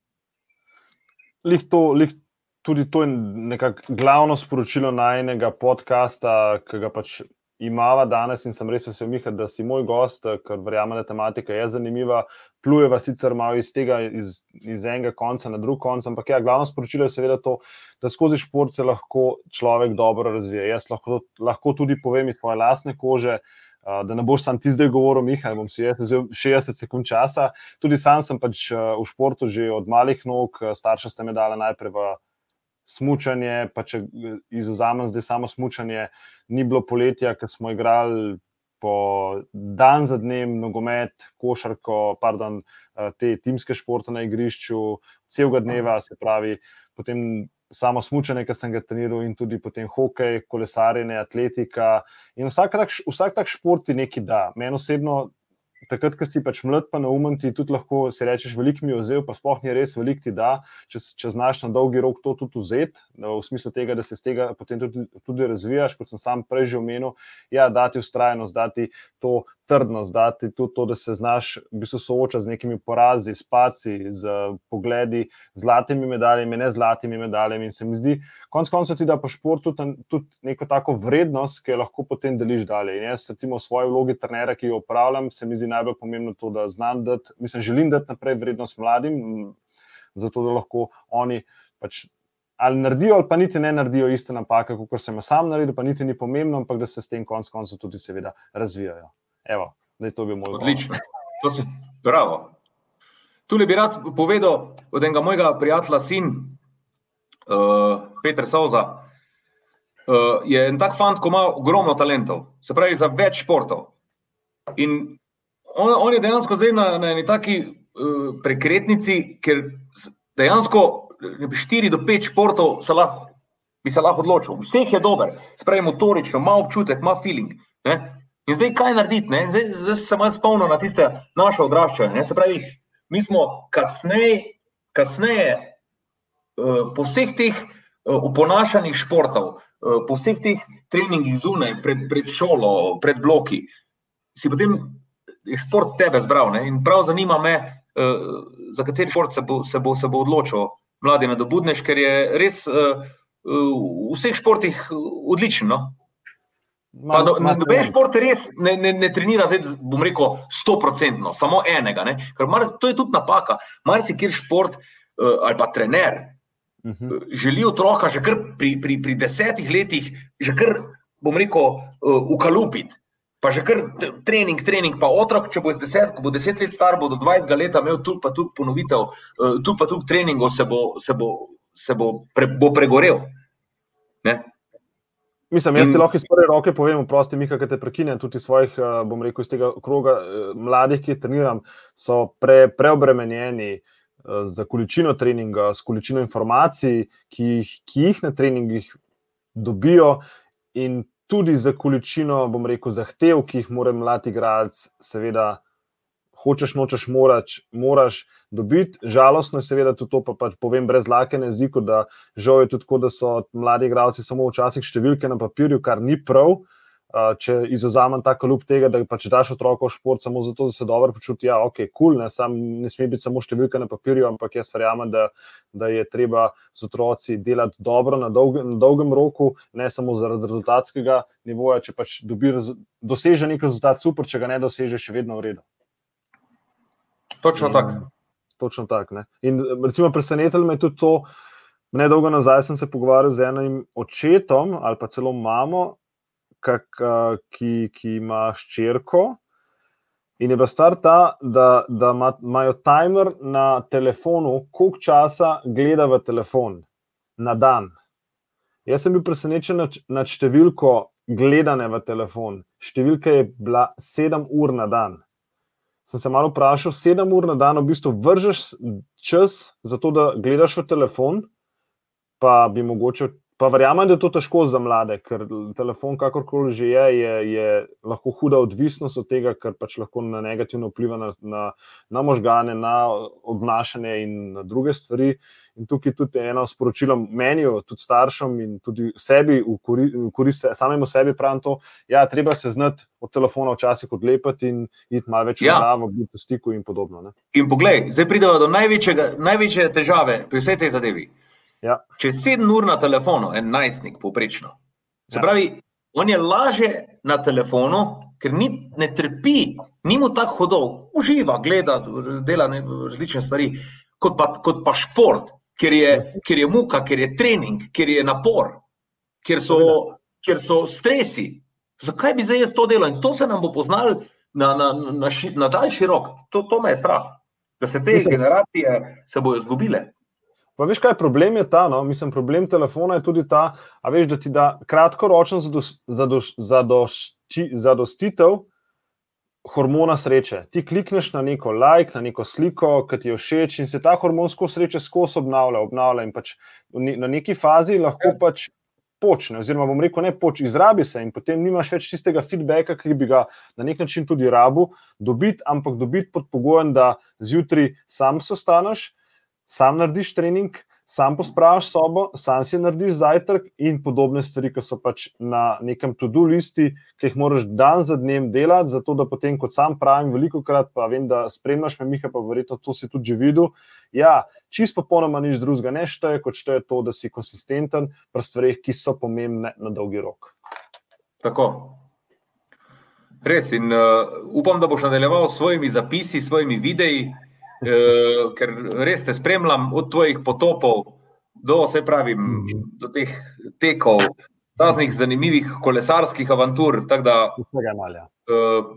Lih to, lih tudi to je nekako glavno sporočilo najinega podcasta, ki ga pač imava danes in sem res vesel, Miha, da si moj gost, ker verjamem, da tematika je zanimiva, plujeva sicer malo iz tega, iz, iz enega konca na drug konc, ampak ja, glavno sporočilo je seveda to, da skozi šport se lahko človek dobro razvije. Jaz lahko, lahko tudi povem iz svoje lastne kože, da ne boš sam ti zdaj govoril, Miha, bom si jaz vzel šestdeset sekund časa. Tudi sam sem pač v športu že od malih nog, starša ste me dala najprej v smučanje, pa če izvzamem zdaj samo smučanje, ni bilo poletja, ker smo igrali po dan za dnem nogomet, košarko, pardon, te timske športe na igrišču, celega dneva, se pravi, potem samo smučanje, ki sem ga treniral in tudi potem hokej, kolesarjenje, atletika in vsak tak, vsak tak šport ti nekaj da. Meni osebno, takrat, ko si pač mlad pa neumen, ti tudi lahko si rečeš, veliko mi je vzel, pa sploh ni res, veliko ti da, če, če znaš na dolgi rok to tudi vzeti, v smislu tega, da se z tega potem tudi, tudi razvijaš, kot sem sam prej že omenil, ja, dati vztrajnost, dati to trdnost, dati tudi to, da se znaš v bistvu soočati z nekimi porazi, s padci, z pogledi, zlatimi medaljami, ne zlatimi medaljami in se mi zdi, konec koncev ti da po športu tudi neko tako vrednost, ki jo lahko potem deliš dalje. In jaz recimo v svoji vlogi trenera, ki jo upravljam, se mi zdi najbolj pomembno to, da znam dati, mislim, želim dati naprej vrednost mladim, zato da lahko oni pač ali naredijo, ali pa niti ne naredijo iste napake, kot sem jo sam naredil, pa niti ni pomembno, ampak da se s tem konec koncev tudi seveda razvijajo. Evo, da je to bil moj govor. Odlično, to si bravo. Tule bi rad povedal od enega mojega prijatelja sin, uh, Peter Souza, uh, je en tak fant, ko ima ogromno talentov, se pravi za več športov. In on, on je dejansko zdaj na, na eni taki uh, prekretnici, ker dejansko štiri do pet športov se lahko, bi se lahko odločil. Vseh je dober, se pravi motorično, ima občutek, ima feeling. Ne? In zdaj kaj narediti? Ne? Zdaj, zdaj se malo spomnil na tiste naše odraščanje. Ne? Se pravi, mi smo kasneje, kasneje uh, po vseh teh uh, oponašanih športov, uh, po vseh teh treningih zunaj, pred, pred šolo, pred bloki, si potem šport tebe zbral. Ne? In prav zanima me, uh, za kateri šport se bo, se bo, se bo odločil mladi nadobudnež, ker je res uh, uh, v vseh športih odličen. No? Pa do, noben šport res ne, ne, ne trenira, zdaj, bom rekel, sto procentno, samo enega. Ne? Ker mar, to je tudi napaka. Mar si kjer šport uh, ali pa trener uh -huh. želi otroka že kar pri, pri, pri desetih letih, že kar, bom rekel, uh, ukalupiti. Pa že kar trening, trening, pa otrok, če bo, deset, ko bo deset let star, bo do dvajsetega leta imel tu pa tudi ponovitev, uh, tu pa tudi treningov se bo, se bo, se bo, pre, bo pregorel. Ne? Mislim, jaz ti lahko iz prve roke povem, prosti, Miha, ki te prekinem, tudi svojih, bom rekel, iz tega kroga mladih, ki treniram, so pre, preobremenjeni za količino treninga, s količino informacij, ki jih, ki jih na treningih dobijo in tudi za količino, bom rekel, zahtev, ki jih mora mlad igralec, seveda, hočeš, nočeš, moraš, moraš dobiti. Žalostno je seveda tudi to, pa, pa povem brez dlake na jeziku, da žal je tudi tako, da so mladi igralci samo včasih številke na papirju, kar ni prav. Če izvzamem ta kalup tega, da pa če daš otroka v šport samo zato, da se dobro počuti, ja, ok, cool, ne, sam ne sme biti samo številka na papirju, ampak jaz verjamem, da, da je treba z otroci delati dobro na, dolg, na dolgem roku, ne samo zaradi rezultatskega nivoja, če pač dobi, doseže nek rezultat, super, če ga ne doseže, še vedno v redu. Točno tako. Točno tako, ne. In recimo presenetilo me tudi to, nedolgo nazaj sem se pogovarjal z enim očetom ali pa celo mamo, kak, ki, ki ima hčerko in je bila stvar ta, da, da imajo timer na telefonu, koliko časa gleda v telefon na dan. Jaz sem bil presenečen nad, nad številko gledane v telefon. Številka je bila sedem ur na dan. Sem se malo vprašal, sedem ur na dan v bistvu vržeš čas za to, da gledaš v telefon, pa bi mogoče, pa verjamem, da je to težko za mlade, ker telefon, kakorkoli že je, je, je lahko huda odvisnost od tega, ker pač lahko na negativno vpliva na, na, na možgane, na obnašanje in na druge stvari. In tukaj tudi eno sporočilo meni, tudi staršem in tudi sebi, v korist samemu sebi pravim to, ja, treba se znati od telefona včasih odlepati in iti malo več ja. v naravo, biti v stiku in podobno. Ne? In poglej, zdaj pridemo do največje težave pri vsej tej zadevi. Ja. Če je sedem ur na telefonu, en najstnik povprečno, se ja. pravi, on je laže na telefonu, ker ni, ne trpi, ni mu tako hodov, uživa, gleda, dela različne stvari, kot pa, kot pa šport, ker je, ker je muka, ker je trening, ker je napor, ker so, ker so stresi. Zakaj bi zdaj jaz to delal? In to se nam bo poznalo na, na, na, ši, na daljši rok. To, to me je strah, da se te Mislim, generacije se bojo izgubile. Pa veš kaj, problem je ta, no? Mislim, problem telefona je tudi ta, a veš, da ti da kratkoročno zadostitev hormona sreče. Ti klikneš na neko like, na neko sliko, ki ti je všeč in se ta hormonsko sreče skozi obnavlja, obnavlja in pač na neki fazi lahko pač počne, oziroma bom rekel, ne poč, izrabi se in potem nimaš več tistega feedbacka, ki bi ga na nek način tudi rabu dobiti, ampak dobiti pod pogojem, da zjutraj sam se ostaneš, sam narediš trening, sam pospraviš sobo, sam si narediš zajtrk in podobne stvari, ki so pač na nekem to-do listi, ki jih moraš dan za dnem delati, zato da potem, kot sam pravim, velikokrat, pa vem, da spremljaš me, Miha, pa verjetno to si tudi že videl, ja, čisto popolnoma nič drugega ne šteje, kot šteje to, da si konsistenten pri stvareh, ki so pomembne na dolgi rok. Tako. Res, in uh, upam, da boš nadaljeval s svojimi zapisi, s svojimi videi, Uh, ker res te spremljam od tvojih potopov do, se pravim, do teh tekov, raznih zanimivih kolesarskih avantur, tako da uh,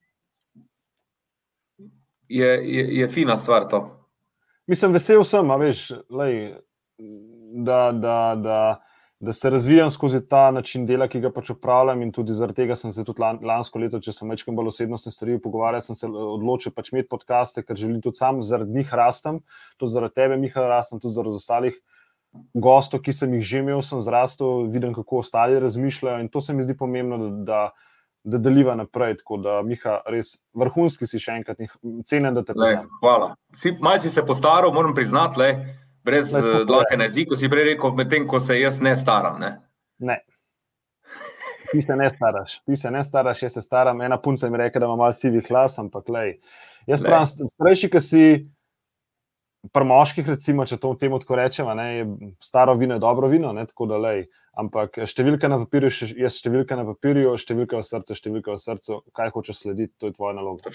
je, je, je fina stvar to. Mislim, vesel sem, a veš, lej, da, da, da, da se razvijam skozi ta način dela, ki ga pač opravljam in tudi zaradi tega sem se tudi lan, lansko leto, če sem večkrat bolj osebnostne stvari pogovarjal, sem se odločil pač imeti podcaste, ker želim tudi sam zaradi njih rastem, tudi zaradi tebe, Miha, rastem, tudi zaradi ostalih gostov, ki sem jih že imel, sem zrastel, vidim, kako ostali razmišljajo in to se mi zdi pomembno, da, da, da deliva naprej, tako da, Miha, res vrhunski si še enkrat in cenim, da te poznam. Le, hvala. Si, malo si se postaral, moram priznati, le, brez dlake na jeziku, si prej rekel, medtem, ko se jaz ne staram, ne? Ne. Ti se ne staraš, ti se ne staraš, jaz se staram. Ena punca mi reče, da ima malo sivih las, ampak lej. Jaz pravim, starejši, ki si, pri moških, recimo, če to v tem tako rečemo, ne, je staro vino je dobro vino, ne, tako da lej, ampak številka na papirju je številka na papirju, številka v srcu, številka v srcu, kaj hočeš slediti, to je tvoja naloga.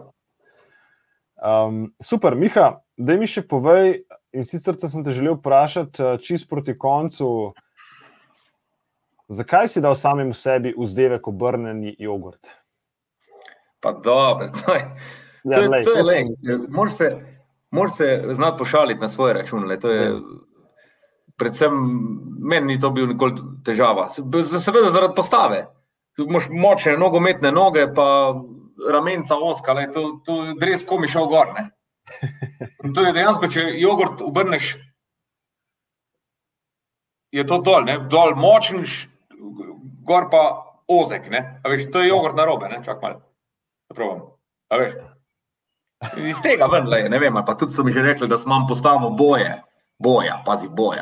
Um, super, Miha, daj mi še povej, in sicer sem te želel vprašati čist proti koncu, zakaj si dal samim sebi vzdevek obrnjeni jogurt? Pa dobro, to je, to je, ja, to je lej, moraš se, moraš se znati pošaliti na svoj račun, lej, to je, predvsem, meni ni to bil nikoli težava, seveda zaradi postave, moraš močne nogometne noge, pa ramenca oska, lej, to, to dres komi šel gor, ne. In to je dejansko, če jogurt obrneš, je to dol, ne, dol močen, gor pa ozek, ne, a veš, to je jogurt narobe, ne, čak malo. Probam. A veš? Iz tega ven, le, ne vem, pa tudi so mi že rekli, da sem imam postavil boje. Boja, pazi, boja.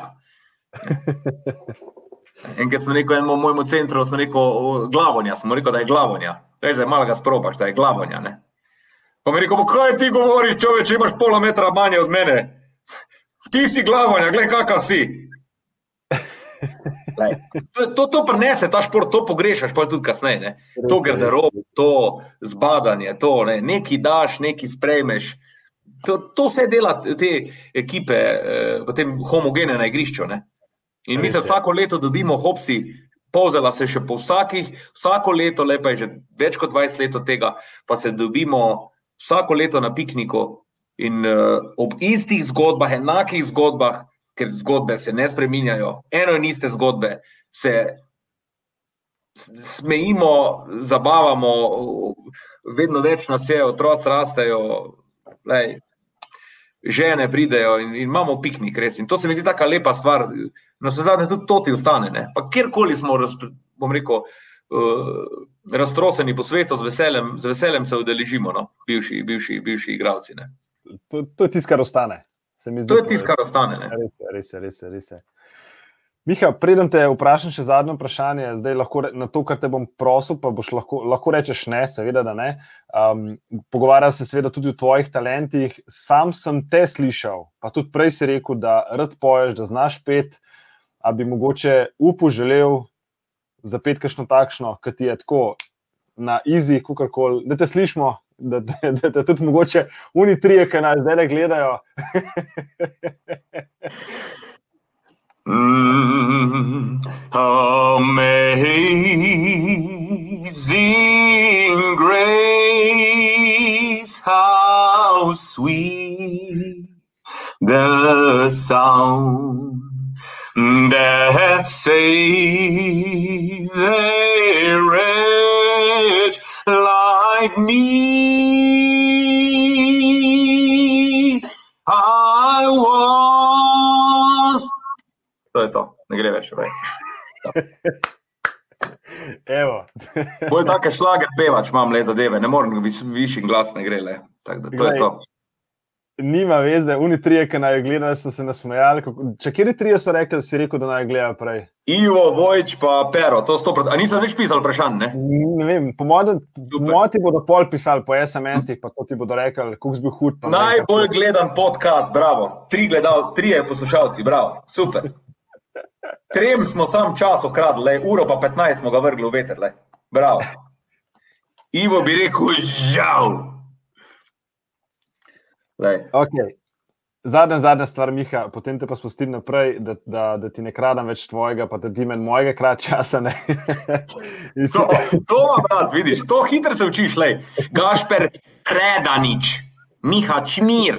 Enkrat sem rekel enemu mojemu centru, sem rekel glavonja, sem rekel, da je glavonja. Veš, da je malo ga sprobaš, da je glavonja, ne. Pa mi rekel, kaj ti govoriš, čoveč, imaš pola metra manje od mene. Ti si glavonja, glej, kakav si. To, to, to prinese, ta šport, to pogrešaš, pa tudi kasneje, ne. To garderob, to zbadanje, to, ne, neki daš, neki sprejmeš. To, to vse dela te ekipe v tem homogene na igrišču, ne. In mi se vsako leto dobimo, hopsi, povzela se še po vsakih, vsako leto, lepa je že več kot dvajset let od tega, pa se dobimo vsako leto na pikniku in uh, ob istih zgodbah, enakih zgodbah, ker zgodbe se ne spreminjajo, eno in iste zgodbe, se smejimo, zabavamo, vedno več nas je, otroci rastejo, lej, žene pridejo in, in imamo piknik res. In to se mi zdi taka lepa stvar, na vse zadnje tudi to ti ostane, ne. Pa kjerkoli smo, bom rekel, uh, raztroseni po svetu, z veseljem, z veseljem se udeležimo, no, bivši, bivši, bivši igralci, ne. To, to je tisto, kar ostane. Se mi zdi, to je tisto, kar ostane, ne. Res je, res je, res je, res je. Miha, preden te vprašam še zadnje vprašanje, zdaj lahko na to, kar te bom prosil, pa boš lahko, lahko rečeš ne, seveda, da ne. Um, pogovarjal se seveda tudi o tvojih talentih. Sam sem te slišal, pa tudi prej si rekel, da rad poješ, da znaš pet, a bi mogoče upu želel zapeti kakšno takšno, ki ti je tako na easy, kakorkoli, da te slišimo, da, da, da, da tudi mogoče uni trije, ki nas zdaj gledajo. Mm, amazing grace, how sweet the sound that saves a wretch like me. I was. To je to, ne gre več, rej. Evo. Bolj take šlager pevač imam le zadeve, ne morem višji glas ne gre le. Tako da to je to. Nima veze, uni trije, ki naj gledali, so se nasmejali. Če kjeri trije so rekli, si rekel, da naj gledajo prej? Ivo, Vojč pa Pero, to sto procent. A nisem več pisal vprašanj, ne? Ne vem, po mojem ti bodo pol pisali po es em esih, pa to ti bodo rekli, koliko bi bil hud. Najbolj gledan podcast, bravo. Tri gledal, trije poslušalci, bravo, super. Trem smo sam čas okradli, le, uro pa petnajst smo ga vrgli v veter, le. Bravo. Ivo bi rekel, žal. Okay. Zadnja, zadnja stvar, Miha, potem te pa spustim naprej, da, da, da ti ne kradam več tvojega, pa da ti men mojega krat časa, ne. to, to brat, vidiš, to hitro se učiš, lej. Gašper Predanič, Miha Čmir.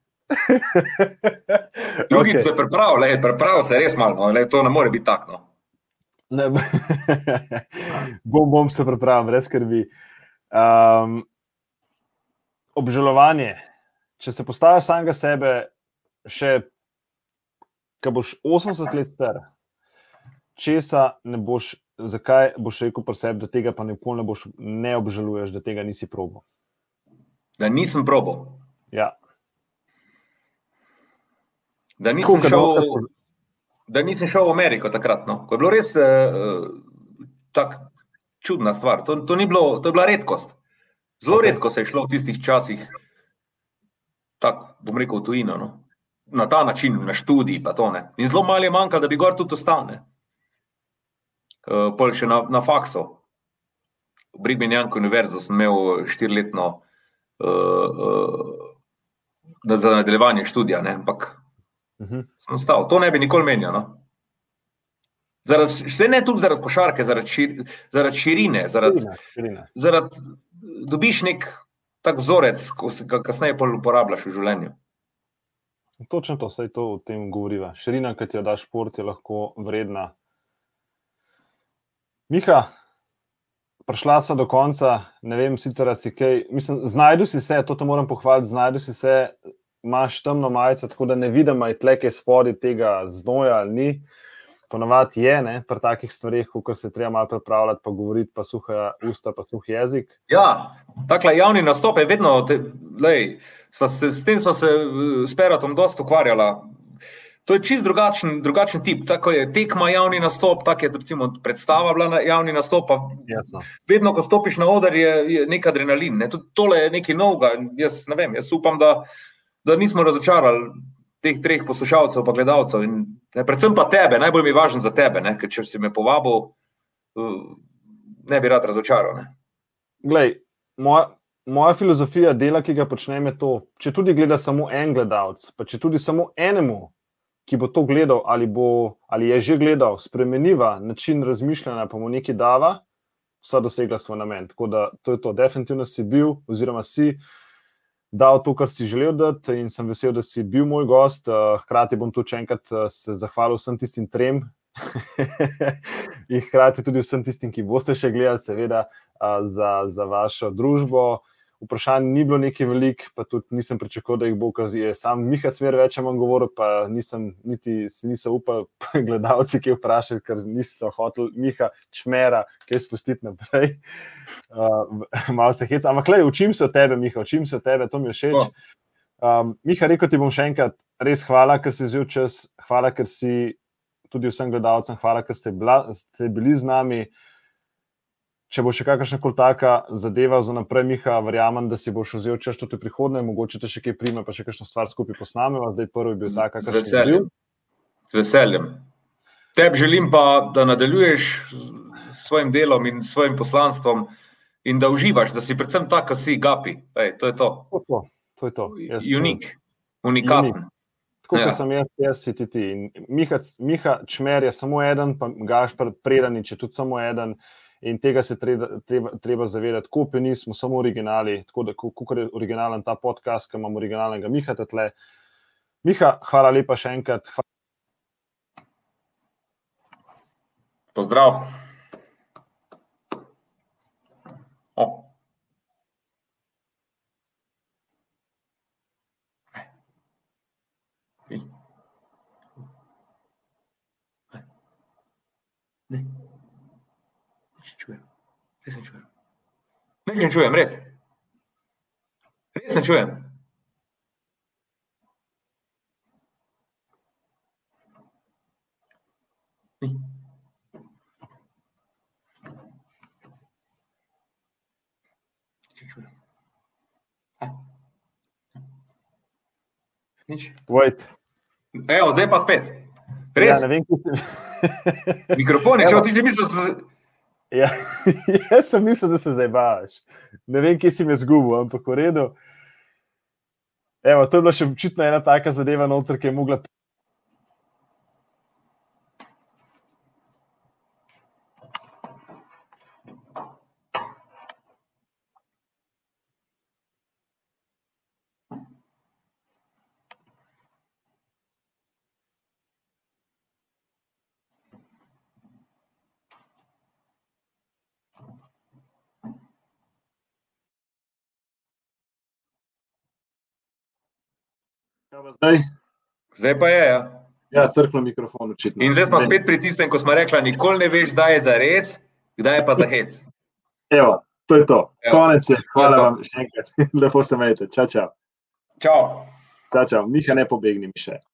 Drugič okay. Se priprav, lej, priprav se res malo, lej, to ne more biti tak, no. Ne, bom, bom se pripravil, brez skrbi. Um, obžalovanje. Če se postaviš samega sebe, še, ko boš osemdeset let star, česa ne boš, zakaj boš rekel pri sebi, da tega pa nikoli ne boš, ne obžaluješ, da tega nisi probal? Da nisem probal? Ja. Da nisem, šel, da nisem šel v Ameriko takrat, no. Ko je bilo res uh, tak čudna stvar. To, to, ni bilo, to je bila redkost. Zelo okay. Redko se je šlo v tistih časih, tako, bom rekel, v tujino, no. na ta način, na študij pa to, ne. In zelo malo je manjkalo, da bi gor tudi ostal, ne. Uh, pol še na, na faksu. V Brigham Young univerzo sem imel štiriletno uh, uh, za nadaljevanje študija, ne, ampak uh-huh. sem ostal. To ne bi nikoli menil, no. Zaradi, vse ne tudi zaradi košarke, zaradi, šir, zaradi širine, zaradi, širine, širine. zaradi dobiš nek tak vzorec, ko se kasneje pol uporabljaš v življenju. Točno to, saj to o tem govoriva. Širina, ki ti jo da šport, je lahko vredna. Miha, prišla sva do konca, ne vem, sicer si kaj, mislim, znajdu si se, to te moram pohvaliti, znajdu si se, imaš temno majico, tako da ne vidim, aj tle kaj spodi tega znoja ali ni. Ponavadi je, ne, pri takih stvarih, ko se treba malo pripravljati, pa govoriti, pa suha usta, pa suh jezik. Ja, takle javni nastop je vedno, te, lej, sva se, s tem sva se s Peratom dosti ukvarjala. To je čist drugačen, drugačen tip, tako je tekma javni nastop, tako je recimo predstava bila na javni nastop, pa Jasno. Vedno, ko stopiš na oder, je, je nek adrenalin, ne, tudi tole je nekaj novega, jaz ne vem, jaz upam, da, da nismo razočarali teh treh poslušalcev pa gledalcev in ne, predvsem pa tebe, najbolj mi je važen za tebe, ne, ker če si me povabil, ne bi rad razočaral. Ne. Glej, moja, moja filozofija dela, ki ga počnem, je to, če tudi gleda samo en gledalec, pa če tudi samo enemu, ki bo to gledal ali, bo, ali je že gledal, spremeniva način razmišljanja, pa mu nekaj dava, vsa dosegla svoj namen. Tako da to je to, definitivno si bil, oziroma si dal to, kar si želel dati in sem vesel, da si bil moj gost. Hkrati bom tudi še enkrat se zahvalil vsem tistim trem in hkrati tudi vsem tistim, ki boste še gledali, seveda, za, za vašo družbo. Vprašanj ni bilo nekaj veliko, pa tudi nisem pričakoval, da jih bo, ker je sam Miha Cmer več manj govoril, pa nisem niti si nisem upal gledalci, ki vprašali, ker niso hoteli Miha Čmera kaj spustiti naprej. Uh, malo se heca. Ampak lej, učim se od tebe, Miha, učim se od tebe, to mi je všeč. Um, Miha, rekel ti bom še enkrat, res hvala, ker si vzel čas, hvala, ker si tudi vsem gledalcem, hvala, ker ste, bila, ste bili z nami. Če bo še kakšna kol taka zadeva za naprej, Miha, verjamem, da si boš vzel čas tudi prihodne, mogoče te še kaj prime, pa še kakšno stvar skupaj posnameva, zdaj prvi bil taka, kakšen je bil. Z veseljem. Tebi želim pa, da nadaljuješ s svojim delom in svojim poslanstvom in da uživaš, da si predvsem tak, ko si Gapi. Ej, to je to. To je to. to, je to. Jaz, Unik. Unikaten. Unik. Tako, ja. Ko sem jaz, jaz si ti ti. Miha, Miha Čmer je samo eden, pa Gašper Predanič je tudi samo eden. In tega se treba, treba, treba zavedati, kopi nismo samo originali, tako da, kako je originalen ta podcast, ki imam originalnega Miha tle. Miha, hvala lepa še enkrat. Hvala. Pozdrav. O. Ne. Čujem. Res ne čujem. Res ne čujem, res. Res ne čujem. Ni. Čujem. Nič. Wait. Evo, zdaj pa spet. Res? Ja, ne vem, kaj si... Mikrofon je šel, ti si mislil, da se... Ja, jaz sem mislil, da se zdaj baš. Ne vem, kje si me zgubil, ampak v redu. Evo, to je bila še očitno ena taka zadeva noter, ki je mogla... Zdaj? Zdaj pa je, ja. Ja, crklo mikrofon očitno. In zdaj smo spet pri tistem, ko smo rekla, nikoli ne veš, kdaj je za res, kdaj je pa za hec. Evo, to je to. Evo. Konec je. Hvala vam še enkrat. Lepo se imejte. Čau, čau. Čau. Čau, čau. Miha, ne pobegni mi še.